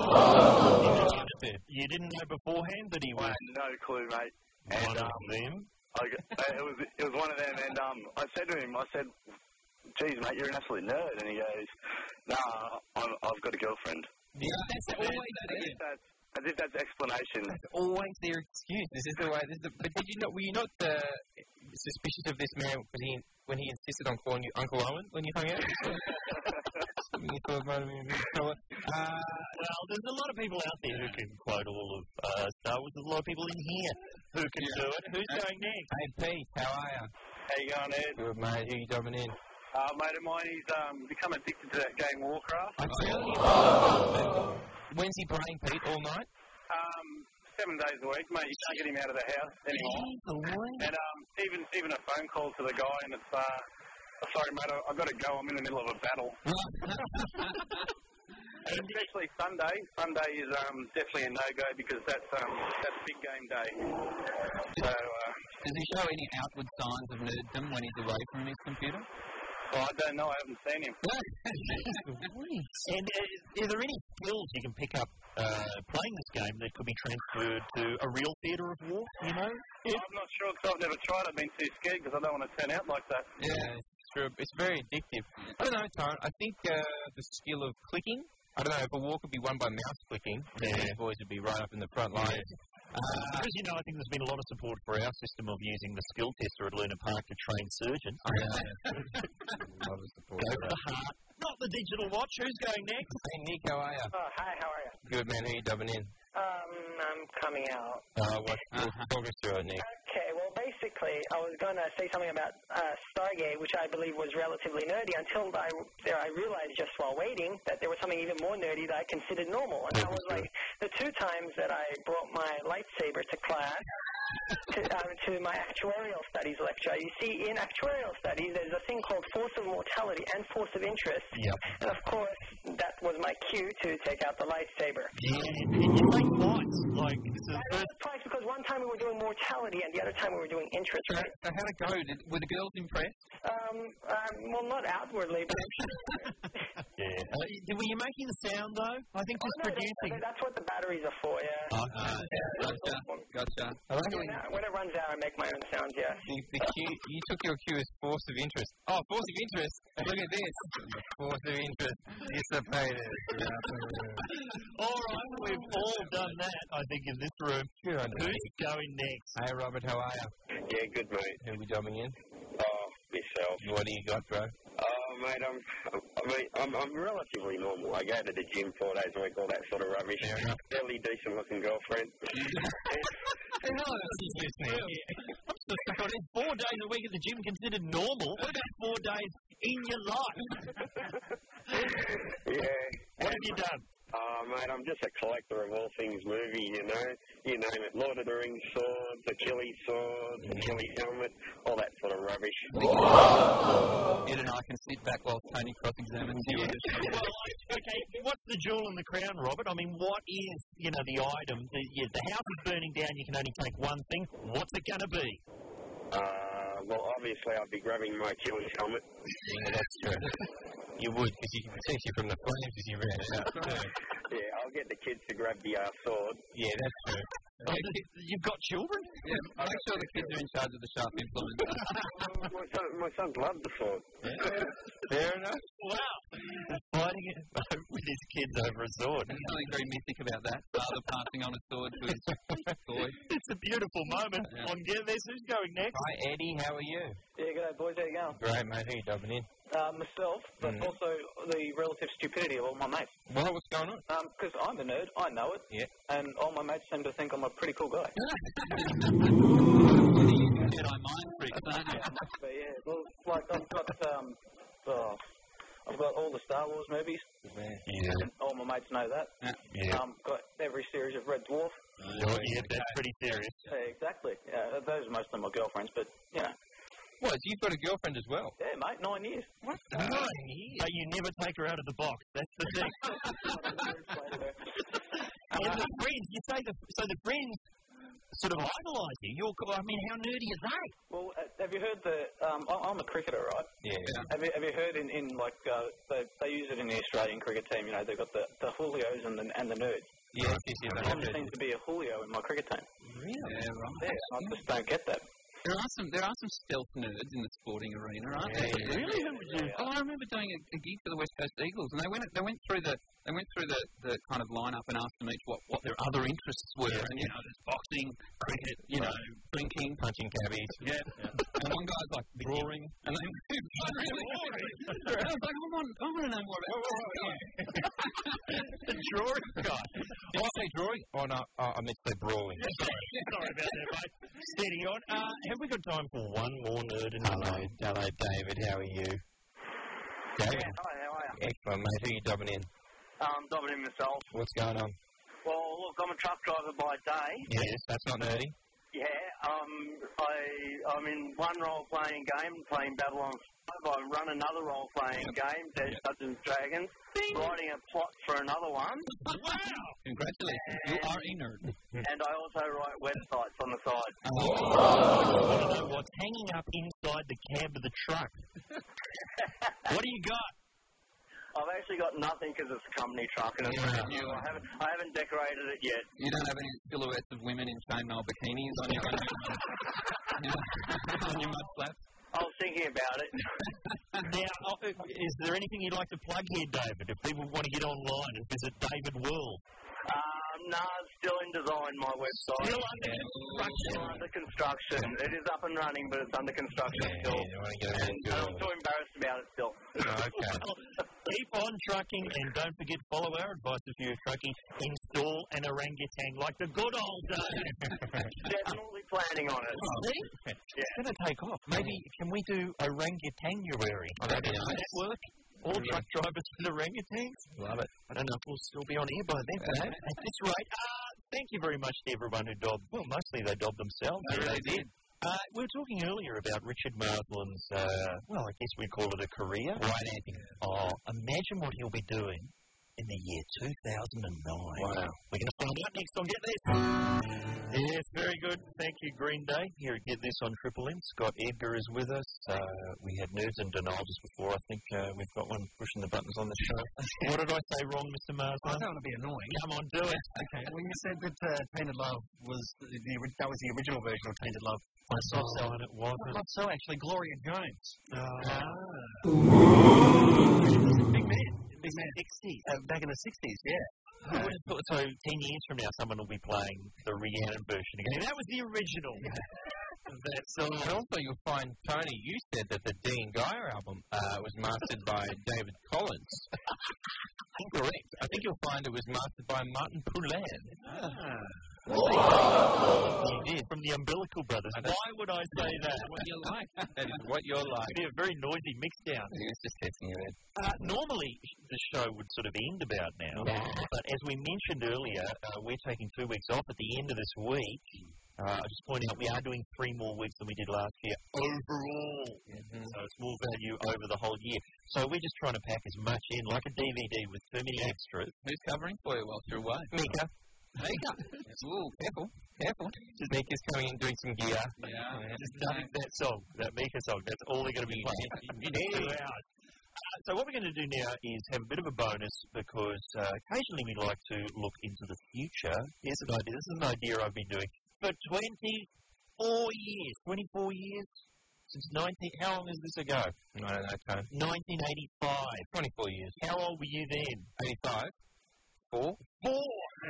You didn't know beforehand that he
I
was
had no clue, mate.
one
And
of
um,
them?
I, it was it was one of them, and um, I said to him, I said, "Geez, mate, you're an absolute nerd." And he goes, "Nah, I'm, I've got a girlfriend."
Yeah, that's always
As if that's, as if that's explanation.
That's always their excuse. This is the way. This is the, but did you not? Were you not uh, suspicious of this man when he when he insisted on calling you Uncle Owen when you hung out? You thought might have been a bit of trouble.
Uh, well, there's a lot of people out there who can quote all of uh, Star Wars. There's a lot of people in here who can
Yeah.
do it. Who's going next?
Hey Pete, how are you?
How you going, Ed?
Good mate. Who you dubbing in?
Uh, mate of mine, he's um, become addicted to that game Warcraft.
I tell you. Oh. When's he playing, Pete? All night?
Um, seven days a week, mate. You can't get him out of the house anymore. And um, even even a phone call to the guy, and it's, uh, sorry, mate, I- I've got to go. I'm in the middle of a battle. And especially Sunday. Sunday is um, definitely a no-go because that's um, that's big game day. So, uh,
Does he show any outward signs of nerddom when he's away from his computer?
well, I don't know. I haven't seen him.
And uh, is there any skills you can pick up uh, playing this game that could be transferred to a real theatre of war? You know,
I'm not sure because I've never tried. I've been too scared because I don't want to turn out like that.
Yeah, it's true. It's very addictive. I don't know, Tone. I think uh, the skill of clicking. I don't know if a war could be won by mouse clicking.
Yeah.
These boys would be right up in the front line.
Uh, as you know, I think there's been a lot of support for our system of using the skill tester at Luna Park to train surgeons.
A lot of support
Go
for
for
that.
the heart, not the digital watch. Who's going next?
Hey Nick, how are you?
Oh, hi, how are you?
Good man. Who you dubbing in?
Um, I'm coming out.
Uh, what? Talk us through it, Nick.
Okay, well, basically, I was going to say something about uh, Stargate, which I believe was relatively nerdy, until I, there I realized just while waiting that there was something even more nerdy that I considered normal. And that was like the two times that I brought my lightsaber to class, to, um, to my actuarial studies lecture. You see, in actuarial studies, there's a thing called force of mortality and force of interest.
Yep.
And, of course, that's was my cue to take out the lightsaber.
Yeah, and you make fights. Like, so
I was surprised because one time we were doing mortality and the other time we were doing interest
So,
rates.
so how'd it go? Did, were the girls impressed?
Um, um, well, not outwardly, but...
yeah. Uh, were you making the sound, though? I think just
oh, no,
producing.
That's, that's what the batteries are for, yeah.
Oh, uh, yeah, gotcha, gotcha.
I like
when, it, when it runs out, I make my own sounds, yeah.
The, the cue, you took your cue as force of interest. Oh, force of interest. Look at this. Force of interest dissipated.
All right, we've all done that, I think, in this room.
Good on you.
Who's going next?
Hey, Robert, how are you?
Yeah, good, mate.
Who are we jumping in?
Oh, myself.
What do you got, bro?
Oh, mate, I'm, I mean, I'm, I'm relatively normal. I go to the gym four days a week, all that sort of rubbish.
Fair enough.
Fairly decent-looking girlfriend.
Hey, no, he's listening. I'm so sorry. Four days a week at the gym considered normal. What about four days in your life?
Yeah.
What have you done?
Oh, mate, I'm just a collector of all things movie, you know. You name it. Lord of the Rings swords, Achilles swords, Achilles helmet, all that sort of rubbish.
Ed and I can sit back while Tony cross-examines you.
Well, okay, what's the jewel in the crown, Robert? I mean, what is, you know, the item? The, yeah, the house is burning down, you can only take one thing. What's it going to be?
Uh, well, obviously, I'll be grabbing my Achilles helmet.
Yeah, that's true. You would, because you can protect you from the flames as you ran it out.
Yeah, I'll get the kids to grab the uh, sword.
Yeah, that's true.
Oh, you've got children?
Yeah, make sure the kids are in charge of the sharp implement.
my, son, my sons love the sword.
Yeah. Fair enough.
Wow. Fighting it with his kids over a sword.
There's something very mystic about that. Father passing on a sword to his boy.
It's a beautiful moment.
Yeah.
On Get This, who's going next?
Hi, Eddie. How are you?
Yeah, good day, boys. How you going?
Great, mate. Who are you dubbing in?
Uh, myself, but
Mm.
also the relative stupidity of all my mates.
What? What's going on?
Because I'm a nerd, I know it,
Yeah.
and all my mates seem to think I'm a pretty cool guy.
Jedi mind freaks, aren't you?
But yeah, well, like I've got, um, oh, I've got all the Star Wars movies.
Yeah.
And all my mates know that.
Yeah.
Um, got every series of Red Dwarf.
Oh, yeah, that's pretty serious.
Yeah, exactly. Yeah, those are most of my girlfriends, but you know.
What? You've got a girlfriend as well?
Yeah, mate, nine years.
What?
Nine years? But you never take her out of the box. That's the thing. And the friends, you say the so the friends sort of idolise you. You're, I mean, how nerdy are they?
Well, uh, have you heard the? Um, I- I'm a cricketer, right?
Yeah.
Have you have you heard in, in like uh, they they use it in the Australian cricket team? You know, they've got the, the Julios and the and the nerds.
Yeah, yes, yes,
I just seem to be a Julio in my cricket team.
Really? Yeah, right.
Yeah, I just don't get that.
There are some there are some stealth nerds in the sporting arena, aren't
Yeah,
there?
yeah,
Really?
yeah.
Oh, I remember doing a, a gig for the West Coast Eagles, and they went they went through the they went through the, the kind of lineup and asked them each what, what their other interests were, and you know, there's boxing, cricket, you know, drinking,
punching cabbies.
Yeah. And one guy's like drawing, and they really boring. I was like, I want I want to know more about that.
The drawing guy.
Did you say drawing? Oh, no, uh, I meant to say brawling.
Sorry, sorry about that, mate. Steady on. Uh, have we got time for one more nerd? And
Hello, hello, David. How are you? David.
Yeah, hi, how are you?
Excellent, mate. Who are you dubbing in?
Um, dubbing in myself.
What's going on?
Well, look, I'm a truck driver by day.
Yes, that's not nerdy.
Yeah, um, I, I'm in one role-playing game, playing Babylon five. I run another role-playing game, Dead Dungeons and Dragons, writing a plot for another one.
Wow!
Congratulations, you are a nerd.
And I also write websites on the side.
Oh. I want to know what's hanging up inside the cab of the truck. What do you got?
I've actually got nothing because it's a company truck and it's
Yeah.
brand new. I haven't, I haven't decorated it yet.
You don't have any silhouettes of women in chainmail bikinis on your on your mud flaps?
I was thinking about it.
Now, uh, is there anything you'd like to plug here, David? If people want to get online and visit David World.
Um, no, it's still in design, my website.
Still under construction.
Still under construction. It is up and running, but it's under construction
Yeah,
still.
you want to get
And I'm too embarrassed about it still.
Okay.
Keep on trucking, and don't forget, follow our advice if you're trucking. Install an orangutan like the good old days.
Definitely planning on it.
See?
Yeah.
It's going to take off. Maybe, can we do orangutanguary?
Oh, that'd be
Does
nice.
that work? All truck drivers with orangutans?
Love it.
I don't know if we'll still be on air by then, but at this rate, uh, thank you very much to everyone who dobbed. Well, mostly they dobbed themselves.
Yeah, they did.
Uh, we were talking earlier about Richard Marsland's, uh, well, I guess we'd call it a career.
Right, Anthony.
Oh, imagine what he'll be doing in the year two thousand nine.
Wow.
We're going to find out next on Get This. Yes, very good. Thank you, Green Day. Here at Get This on Triple M. Scott Edgar is with us. Uh, we had Nerds in Denial just before. I think uh, we've got one pushing the buttons on the show. What did I say wrong, Mister Mars?
I don't want to be annoying.
Come on, do it.
Okay. Well, you said that uh, Tainted Love was the, the that was the original version of Tainted Love. I thought so, and it wasn't. Not so, actually. Gloria Jones.
Ah.
Big man. Big man.
sixties.
Uh, back in the sixties, yeah.
Who would have thought, so ten years from now, someone will be playing the Rhiannon version again. That was the original. That's
so. And also, you'll find, Tony, you said that the Dean Geyer album uh, was mastered by David Collins. Incorrect. I think you'll find it was mastered by Martin Poulin.
Ah. You did, from the Umbilical Brothers. Why would I say that?
What you like. That is what you're like.
It'd be a very noisy mixdown.
He was just testing your head.
Uh, normally, the show would sort of end about now. Yeah. But as we mentioned earlier, uh, we're taking two weeks off at the end of this week. Uh, I'll just point out we are doing three more weeks than we did last year overall. Mm-hmm. So it's more value over the whole year. So we're just trying to pack as much in, like a D V D with too many extras.
Who's covering for you whilst you're away?
Mika.
Mika. Ooh, careful, careful. Just Mika's coming in doing some gear.
Yeah. yeah. Just nothing, that song, that Mika song, that's all they're going to be playing. Yeah. Uh, so what we're going to do now is have a bit of a bonus because uh, occasionally we like to look into the future. Here's an idea. This is an idea I've been doing for twenty-four years. twenty-four years? Since nineteen... How long is this ago?
I don't know, Tony.
nineteen eighty-five.
twenty-four years.
How old were you then?
eighty-five. Four?
Four!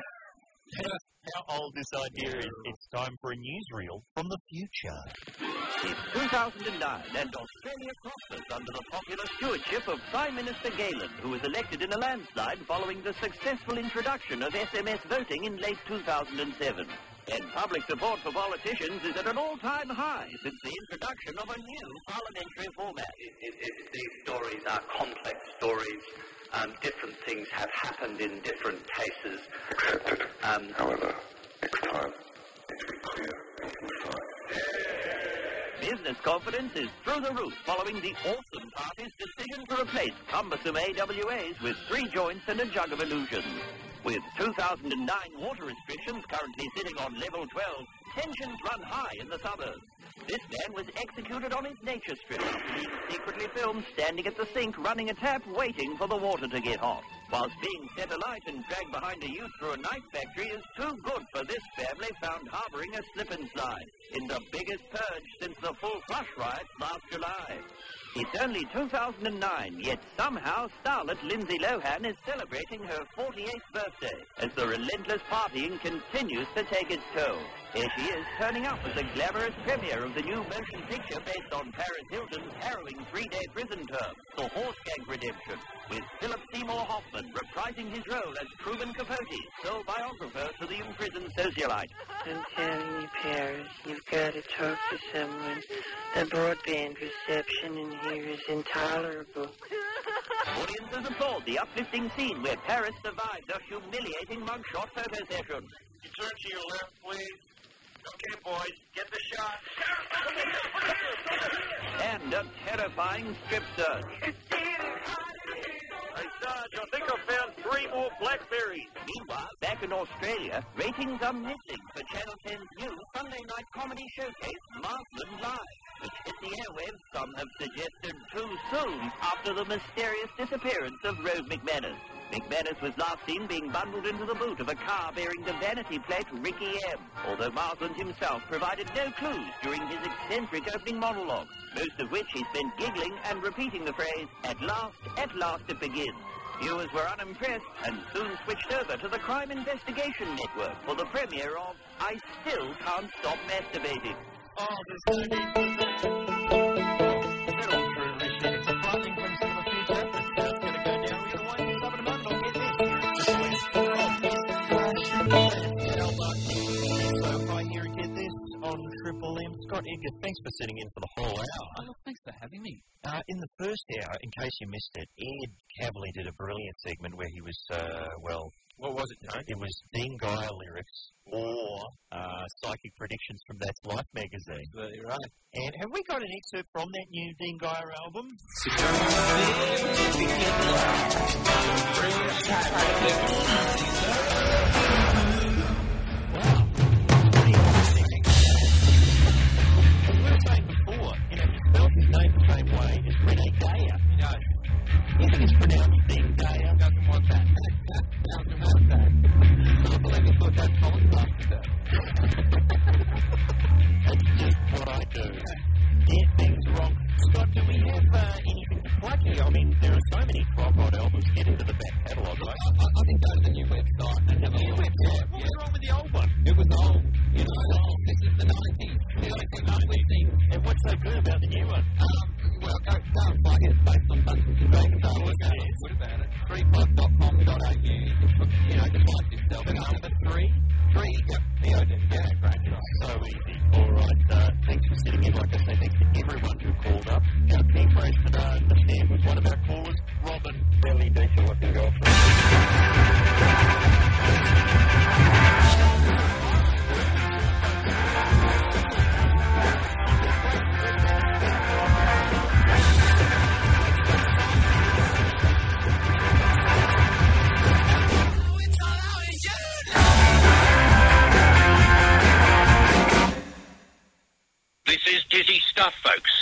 How old this idea is, it's time for a newsreel from the future.
It's two thousand nine, and Australia prospers under the popular stewardship of Prime Minister Galen, who was elected in a landslide following the successful introduction of S M S voting in late two thousand seven. And public support for politicians is at an all-time high since the introduction of a new parliamentary format.
It, it, it, these stories are complex stories. Um, different things have happened in different cases.
Accepted.
Um,
However, next time, need to be clear and concise.
Business confidence is through the roof following the Awesome Party's decision to replace cumbersome A W As with three joints and a jug of illusions. With two thousand nine water restrictions currently sitting on level twelve, tensions run high in the suburbs. This man was executed on his nature strip after being secretly filmed standing at the sink running a tap waiting for the water to get hot. Whilst being set alight and dragged behind a youth through a knife factory is too good for this family found harbouring a slip and slide in the biggest purge since the full flush riots last July. It's only two thousand nine, yet somehow starlet Lindsay Lohan is celebrating her forty-eighth birthday as the relentless partying continues to take its toll. Here she is turning up at the glamorous premiere of the new motion picture based on Paris Hilton's harrowing three-day prison term, The Horse Gang Redemption, with Philip Seymour Hoffman reprising his role as Truman Capote, sole biographer to the imprisoned socialite.
I'm telling you, Paris, you've got to talk to someone. The broadband reception in here is intolerable.
Audiences applaud the uplifting scene where Paris survived a humiliating mugshot photo session.
You turn to your left, please. Okay, boys, get the shot.
And a terrifying strip search.
Hey, Sarge, I think I found three more blackberries.
Meanwhile, back in Australia, ratings are missing for Channel ten's new Sunday night comedy showcase, Marsland Live, which hit the airwaves, some have suggested, too soon after the mysterious disappearance of Rose McManus. McManus was last seen being bundled into the boot of a car bearing the vanity plate Ricky M, although Marsland himself provided no clues during his eccentric opening monologue, most of which he spent giggling and repeating the phrase, "At last, at last it begins." Viewers were unimpressed and soon switched over to the Crime Investigation Network for the premiere of I Still Can't Stop Masturbating.
Oh, there's no need for that. Is that all true, Richard? It's a frightening glimpse of the future. This show's going to go down. We're going to wind this up in a moment. I'll get this. Right here and get this on Triple M. Scott Edgar, thanks for sitting in for the whole hour.
Oh, thanks for having me.
Uh, in the first hour, in case you missed it, Ed Cavalier did a brilliant segment where he was, uh, well...
What was it, Tony?
It was Dean Geyer lyrics or uh, psychic predictions from That's Life magazine.
Absolutely right.
And have we got an excerpt from that new Dean Geyer album? mispronounced thing, Dale.
Doesn't want that. Doesn't want that. I believe you thought that Colin after that.
That's just what I do. Get things wrong. Scott, do we have uh, anything to plug here? I mean, there are so many Prog Rod albums. Get into the back catalogue, right?
I, I think go to the new website and have a new website.
What was wrong with the old one?
It was old. You know, this is the nineties. The nineteen nineties.
And what's so good about the new one?
Um, well, go, go and plug it based on Dungeons and Dragons. So look at it. What about it? three plug dot com dot a u. You know, device yourself. And number three, three, yep, P O D. Yeah, great.
So easy. All right. Uh, thanks for sitting in. Like I say, thanks to everyone who called up. Our key phrase today, I understand, was one of our callers, Robin.
Fairly decent looking girlfriend.
This is dizzy stuff, folks.